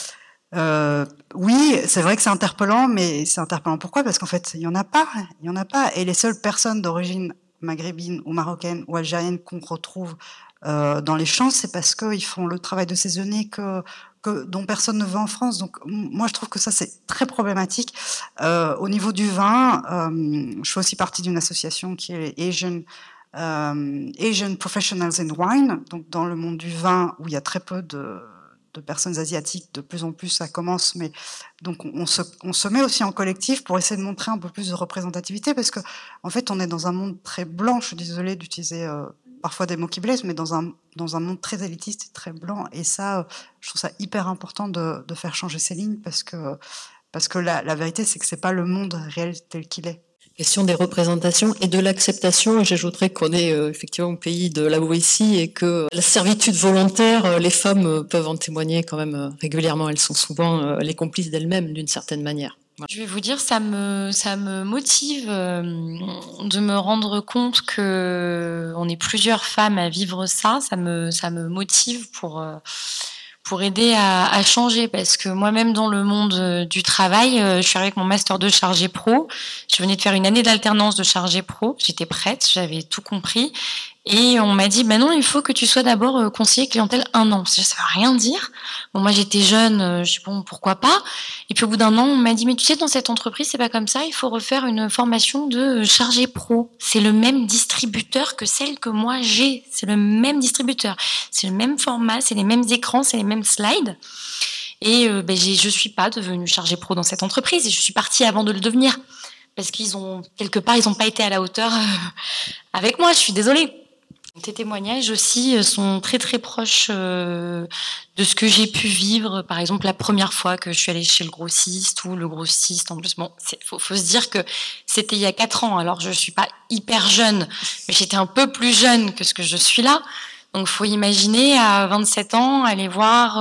oui, c'est vrai que c'est interpellant, mais c'est interpellant pourquoi? Parce qu'en fait, il y en a pas, et les seules personnes d'origine maghrébine ou marocaine ou algérienne qu'on retrouve dans les champs, c'est parce qu'ils font le travail de saisonnier que dont personne ne veut en France. Donc moi je trouve que ça c'est très problématique. Au niveau du vin, je fais aussi partie d'une association qui est Asian Professionals in Wine, donc dans le monde du vin où il y a très peu de personnes asiatiques, de plus en plus ça commence, mais donc on se met aussi en collectif pour essayer de montrer un peu plus de représentativité, parce que en fait on est dans un monde très blanc, je suis désolée d'utiliser parfois des mots qui blessent, mais dans un monde très élitiste et très blanc, et ça je trouve ça hyper important de faire changer ces lignes, parce que la vérité c'est que c'est pas le monde réel tel qu'il est. Question des représentations et de l'acceptation. J'ajouterais qu'on est effectivement au pays de la Boétie et que la servitude volontaire, les femmes peuvent en témoigner quand même régulièrement. Elles sont souvent les complices d'elles-mêmes d'une certaine manière. Voilà. Je vais vous dire, ça me motive de me rendre compte que on est plusieurs femmes à vivre ça. Ça me motive pour aider à changer, parce que moi-même dans le monde du travail, je suis avec mon master 2 chargé pro, je venais de faire une année d'alternance de chargé pro, j'étais prête, j'avais tout compris, et on m'a dit non, il faut que tu sois d'abord conseiller clientèle 1 an. Ça veut rien dire. Bon, moi j'étais jeune, je dis bon, pourquoi pas. Et puis au bout d'1 an, on m'a dit mais tu sais, dans cette entreprise c'est pas comme ça, il faut refaire une formation de chargé pro. C'est le même distributeur que celle que moi j'ai, c'est le même distributeur, c'est le même format, c'est les mêmes écrans, c'est les mêmes slides. Et je suis pas devenue chargé pro dans cette entreprise, et je suis partie avant de le devenir, parce qu'ils ont quelque part ils ont pas été à la hauteur avec moi. Je suis désolée. Tes témoignages aussi sont très très proches de ce que j'ai pu vivre. Par exemple, la première fois que je suis allée chez le grossiste, ou le grossiste, en plus, bon, faut se dire que c'était il y a 4 ans. Alors, je suis pas hyper jeune, mais j'étais un peu plus jeune que ce que je suis là. Donc, faut imaginer à 27 ans aller voir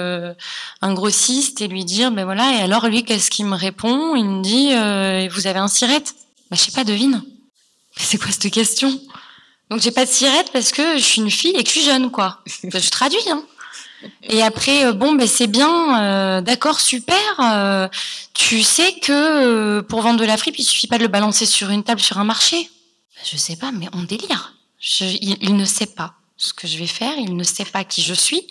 un grossiste et lui dire, voilà, et alors lui, qu'est-ce qu'il me répond? Il me dit, vous avez un sirette? Je sais pas, devine. Mais c'est quoi cette question? Donc j'ai pas de sirette parce que je suis une fille et que je suis jeune, quoi. Je traduis, hein. Et après, c'est bien, d'accord, super. Tu sais que pour vendre de la fripe, il suffit pas de le balancer sur une table sur un marché. Je sais pas, mais on délire. Il ne sait pas ce que je vais faire, il ne sait pas qui je suis,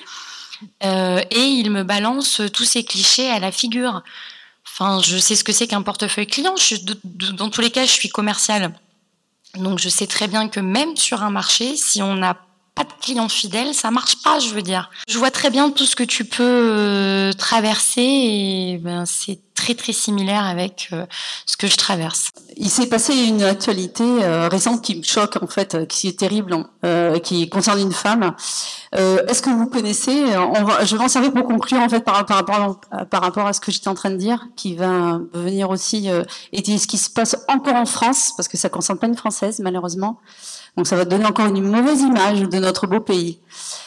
et il me balance tous ces clichés à la figure. Enfin, je sais ce que c'est qu'un portefeuille client. Dans tous les cas, je suis commerciale. Donc je sais très bien que même sur un marché, si on n'a pas de clients fidèles, ça marche pas, je veux dire. Je vois très bien tout ce que tu peux traverser, et c'est très très similaire avec ce que je traverse. Il s'est passé une actualité récente qui me choque, en fait, qui est terrible, qui concerne une femme. Est-ce que vous connaissez, je vais m'en servir pour conclure, en fait, par rapport à ce que j'étais en train de dire, qui va venir aussi étayer ce qui se passe encore en France, parce que ça concerne pas une Française, malheureusement. Donc ça va donner encore une mauvaise image de notre beau pays.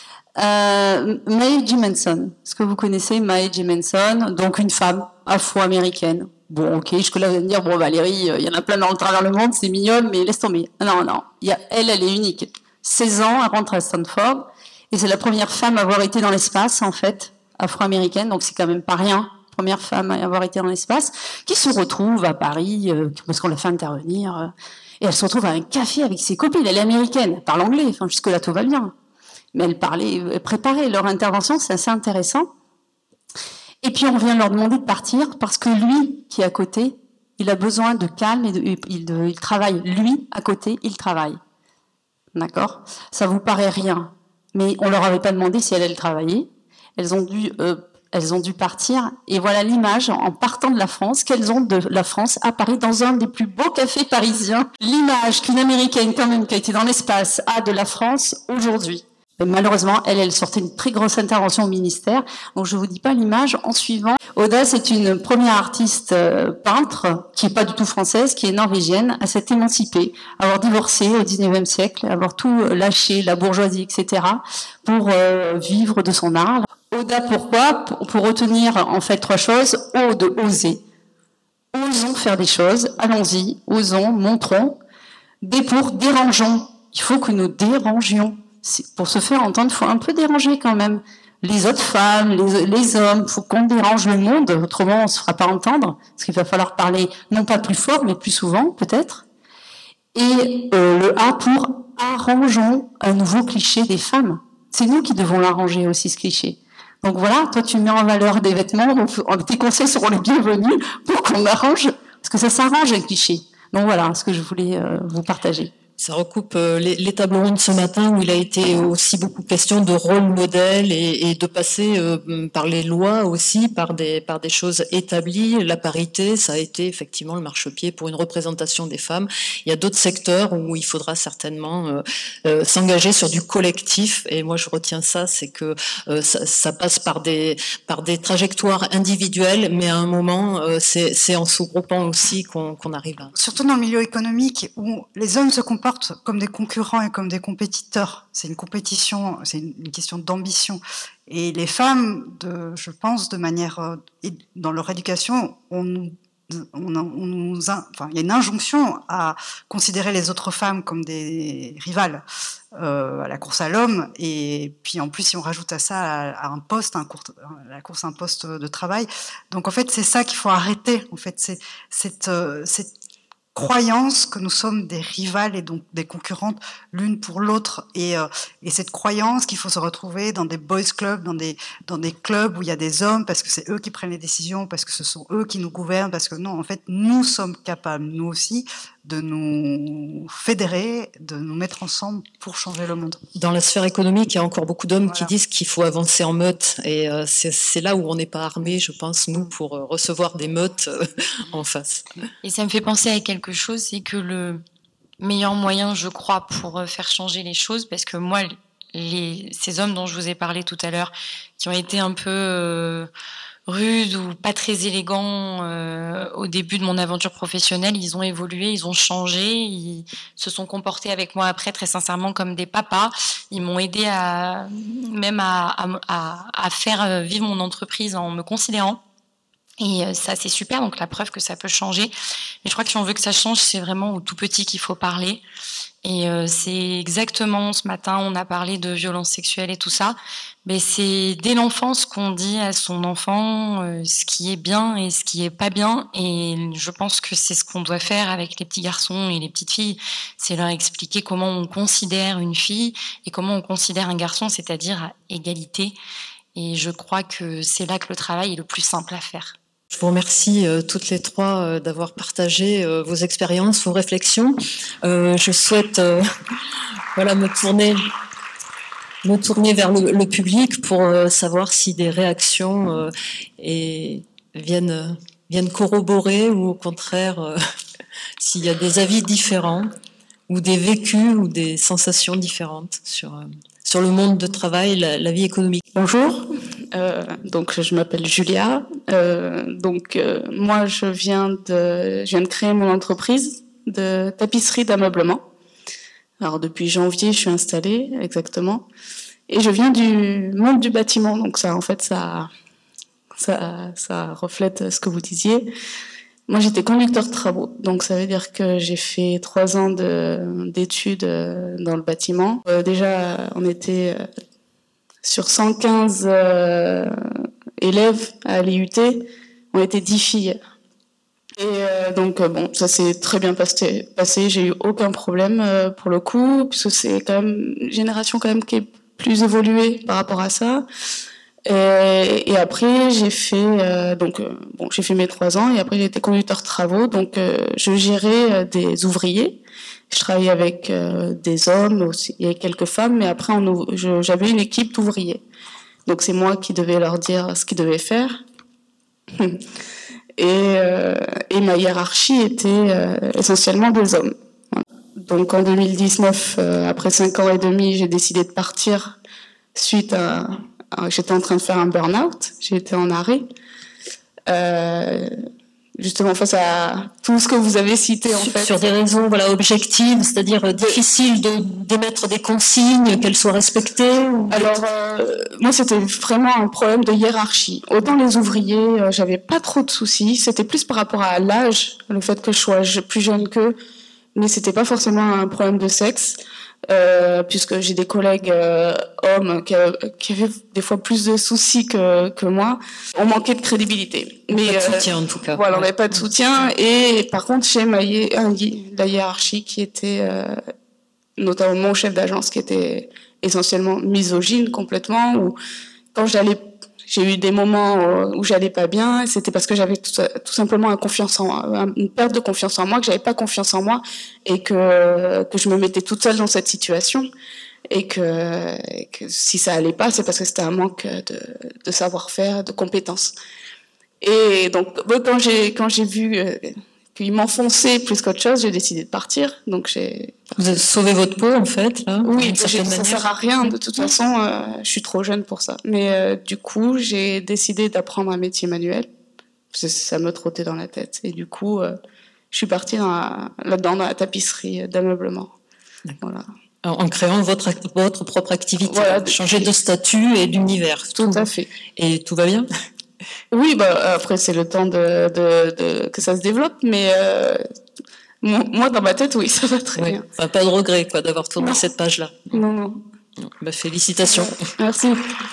Mae Jemison. Est-ce que vous connaissez Mae Jemison? Donc une femme afro-américaine. Bon, ok, jusque-là, vous allez me dire, Valérie, il y en a plein dans le travers le monde, c'est mignonne, mais laisse tomber. Non. Elle est unique. 16 ans, elle rentre à Stanford, et c'est la première femme à avoir été dans l'espace, en fait, afro-américaine, donc c'est quand même pas rien. Première femme à avoir été dans l'espace, qui se retrouve à Paris, parce qu'on l'a fait intervenir, et elle se retrouve à un café avec ses copines. Elle est américaine, elle parle anglais, enfin, jusque-là, tout va bien. Mais elle préparait leur intervention, c'est assez intéressant. Et puis on vient leur demander de partir parce que lui, qui est à côté, il a besoin de calme et il travaille. Lui, à côté, il travaille. D'accord? Ça vous paraît rien. Mais on leur avait pas demandé si elle travaillait. Elles ont dû partir. Et voilà l'image, en partant de la France, qu'elles ont de la France à Paris, dans un des plus beaux cafés parisiens. L'image qu'une Américaine, quand même, qui a été dans l'espace, a de la France aujourd'hui. Mais malheureusement, elle sortait une très grosse intervention au ministère. Donc, je vous dis pas l'image en suivant. Oda, c'est une première artiste peintre, qui est pas du tout française, qui est norvégienne, à s'être émancipée, avoir divorcé au 19e siècle, avoir tout lâché, la bourgeoisie, etc., pour vivre de son art. Oda, pourquoi? Pour retenir, en fait, 3 choses. De oser. Osons faire des choses. Allons-y. Osons. Montrons. Dérangeons. Il faut que nous dérangions. Pour se faire entendre, il faut un peu déranger quand même. Les autres femmes, les hommes, il faut qu'on dérange le monde, autrement on ne se fera pas entendre, parce qu'il va falloir parler non pas plus fort, mais plus souvent, peut-être. Et le A pour arrangeons un nouveau cliché des femmes. C'est nous qui devons l'arranger aussi, ce cliché. Donc voilà, toi tu mets en valeur des vêtements, donc tes conseils seront les bienvenus pour qu'on arrange, parce que ça s'arrange un cliché. Donc voilà ce que je voulais vous partager. Ça recoupe les tables rondes ce matin où il a été aussi beaucoup question de rôle modèle et de passer par les lois aussi, par des choses établies. La parité, ça a été effectivement le marchepied pour une représentation des femmes. Il y a d'autres secteurs où il faudra certainement s'engager sur du collectif. Et moi, je retiens ça, c'est que ça passe par des trajectoires individuelles, mais à un moment, c'est en se groupant aussi qu'on arrive à... Surtout dans le milieu économique où les hommes se comportent comme des concurrents et comme des compétiteurs. C'est une compétition, c'est une question d'ambition. Et les femmes, je pense, de manière, dans leur éducation, il y a une injonction à considérer les autres femmes comme des rivales à la course à l'homme. Et puis en plus, si on rajoute à ça à un poste, la course à un poste de travail. Donc en fait, c'est ça qu'il faut arrêter. En fait, c'est cette croyance que nous sommes des rivales et donc des concurrentes l'une pour l'autre, et cette croyance qu'il faut se retrouver dans des boys clubs, dans des clubs où il y a des hommes parce que c'est eux qui prennent les décisions, parce que ce sont eux qui nous gouvernent, parce que non, en fait, nous sommes capables, nous aussi, de nous fédérer, de nous mettre ensemble pour changer le monde. Dans la sphère économique, il y a encore beaucoup d'hommes qui Voilà. disent qu'il faut avancer en meute, et c'est là où on n'est pas armés, je pense, nous, pour recevoir des meutes en face. Et ça me fait penser à quelque chose, c'est que le meilleur moyen, je crois, pour faire changer les choses, parce que moi, ces hommes dont je vous ai parlé tout à l'heure, qui ont été un peu rudes ou pas très élégants au début de mon aventure professionnelle, ils ont évolué, ils ont changé, ils se sont comportés avec moi après très sincèrement comme des papas. Ils m'ont aidé à faire vivre mon entreprise en me considérant. Et ça, c'est super, donc la preuve que ça peut changer. Mais je crois que si on veut que ça change, c'est vraiment au tout petit qu'il faut parler. Et c'est exactement, ce matin, on a parlé de violences sexuelles et tout ça. Mais c'est dès l'enfance qu'on dit à son enfant ce qui est bien et ce qui est pas bien. Et je pense que c'est ce qu'on doit faire avec les petits garçons et les petites filles. C'est leur expliquer comment on considère une fille et comment on considère un garçon, c'est-à-dire à égalité. Et je crois que c'est là que le travail est le plus simple à faire. Je vous remercie toutes les trois d'avoir partagé vos expériences, vos réflexions. Je souhaite me tourner vers le public pour savoir si des réactions viennent corroborer ou au contraire s'il y a des avis différents ou des vécus ou des sensations différentes sur le monde de travail, la vie économique. Bonjour, donc je m'appelle Julia. Moi je viens de créer mon entreprise de tapisserie d'ameublement. Alors depuis janvier je suis installée exactement, et je viens du monde du bâtiment, donc ça en fait ça reflète ce que vous disiez. Moi j'étais conducteur de travaux, donc ça veut dire que j'ai fait 3 ans d'études dans le bâtiment. Déjà on était sur 115 élèves à l'IUT, on était 10 filles. Et ça s'est très bien passé. J'ai eu aucun problème pour le coup, puisque c'est quand même une génération quand même qui est plus évoluée par rapport à ça. Et après j'ai fait j'ai fait mes 3 ans, et après j'ai été conducteur de travaux, donc je gérais des ouvriers. Je travaillais avec des hommes aussi, il y avait quelques femmes, mais après j'avais une équipe d'ouvriers. Donc c'est moi qui devais leur dire ce qu'ils devaient faire. Et ma hiérarchie était essentiellement des hommes. Donc en 2019, après 5 ans et demi, j'ai décidé de partir suite à... J'étais en train de faire un burn-out, j'étais en arrêt. Justement face à tout ce que vous avez cité en fait. Sur des raisons objectives, c'est-à-dire difficile d'émettre des consignes, qu'elles soient respectées. Alors moi c'était vraiment un problème de hiérarchie. Autant les ouvriers, j'avais pas trop de soucis, c'était plus par rapport à l'âge, le fait que je sois plus jeune qu'eux, mais c'était pas forcément un problème de sexe. Puisque j'ai des collègues hommes qui avaient des fois plus de soucis que moi. On manquait de crédibilité. Mais pas de soutien en tout cas. Voilà, on n'avait pas de soutien. Et par contre, chez la hiérarchie qui était, notamment mon chef d'agence, qui était essentiellement misogyne complètement, où quand j'allais j'ai eu des moments où j'allais pas bien. C'était parce que j'avais tout simplement une perte de confiance en moi, que j'avais pas confiance en moi, et que je me mettais toute seule dans cette situation, et que si ça allait pas, c'est parce que c'était un manque de savoir-faire, de compétences. Et donc quand j'ai vu qu'il m'enfonçait plus qu'autre chose, j'ai décidé de partir. Donc vous avez sauvé votre peau en fait là. Oui, ça sert à rien de toute façon. Je suis trop jeune pour ça. Mais du coup, j'ai décidé d'apprendre un métier manuel. Ça me trottait dans la tête. Et du coup, je suis partie là-dedans dans la tapisserie d'ameublement. Voilà. En créant votre propre activité, voilà, changer de statut et d'univers. Tout à fait. Et tout va bien? Oui, après c'est le temps que ça se développe, mais moi dans ma tête, oui, ça va très bien. Enfin, pas de regret quoi d'avoir tourné cette page-là. Non. Félicitations. Merci.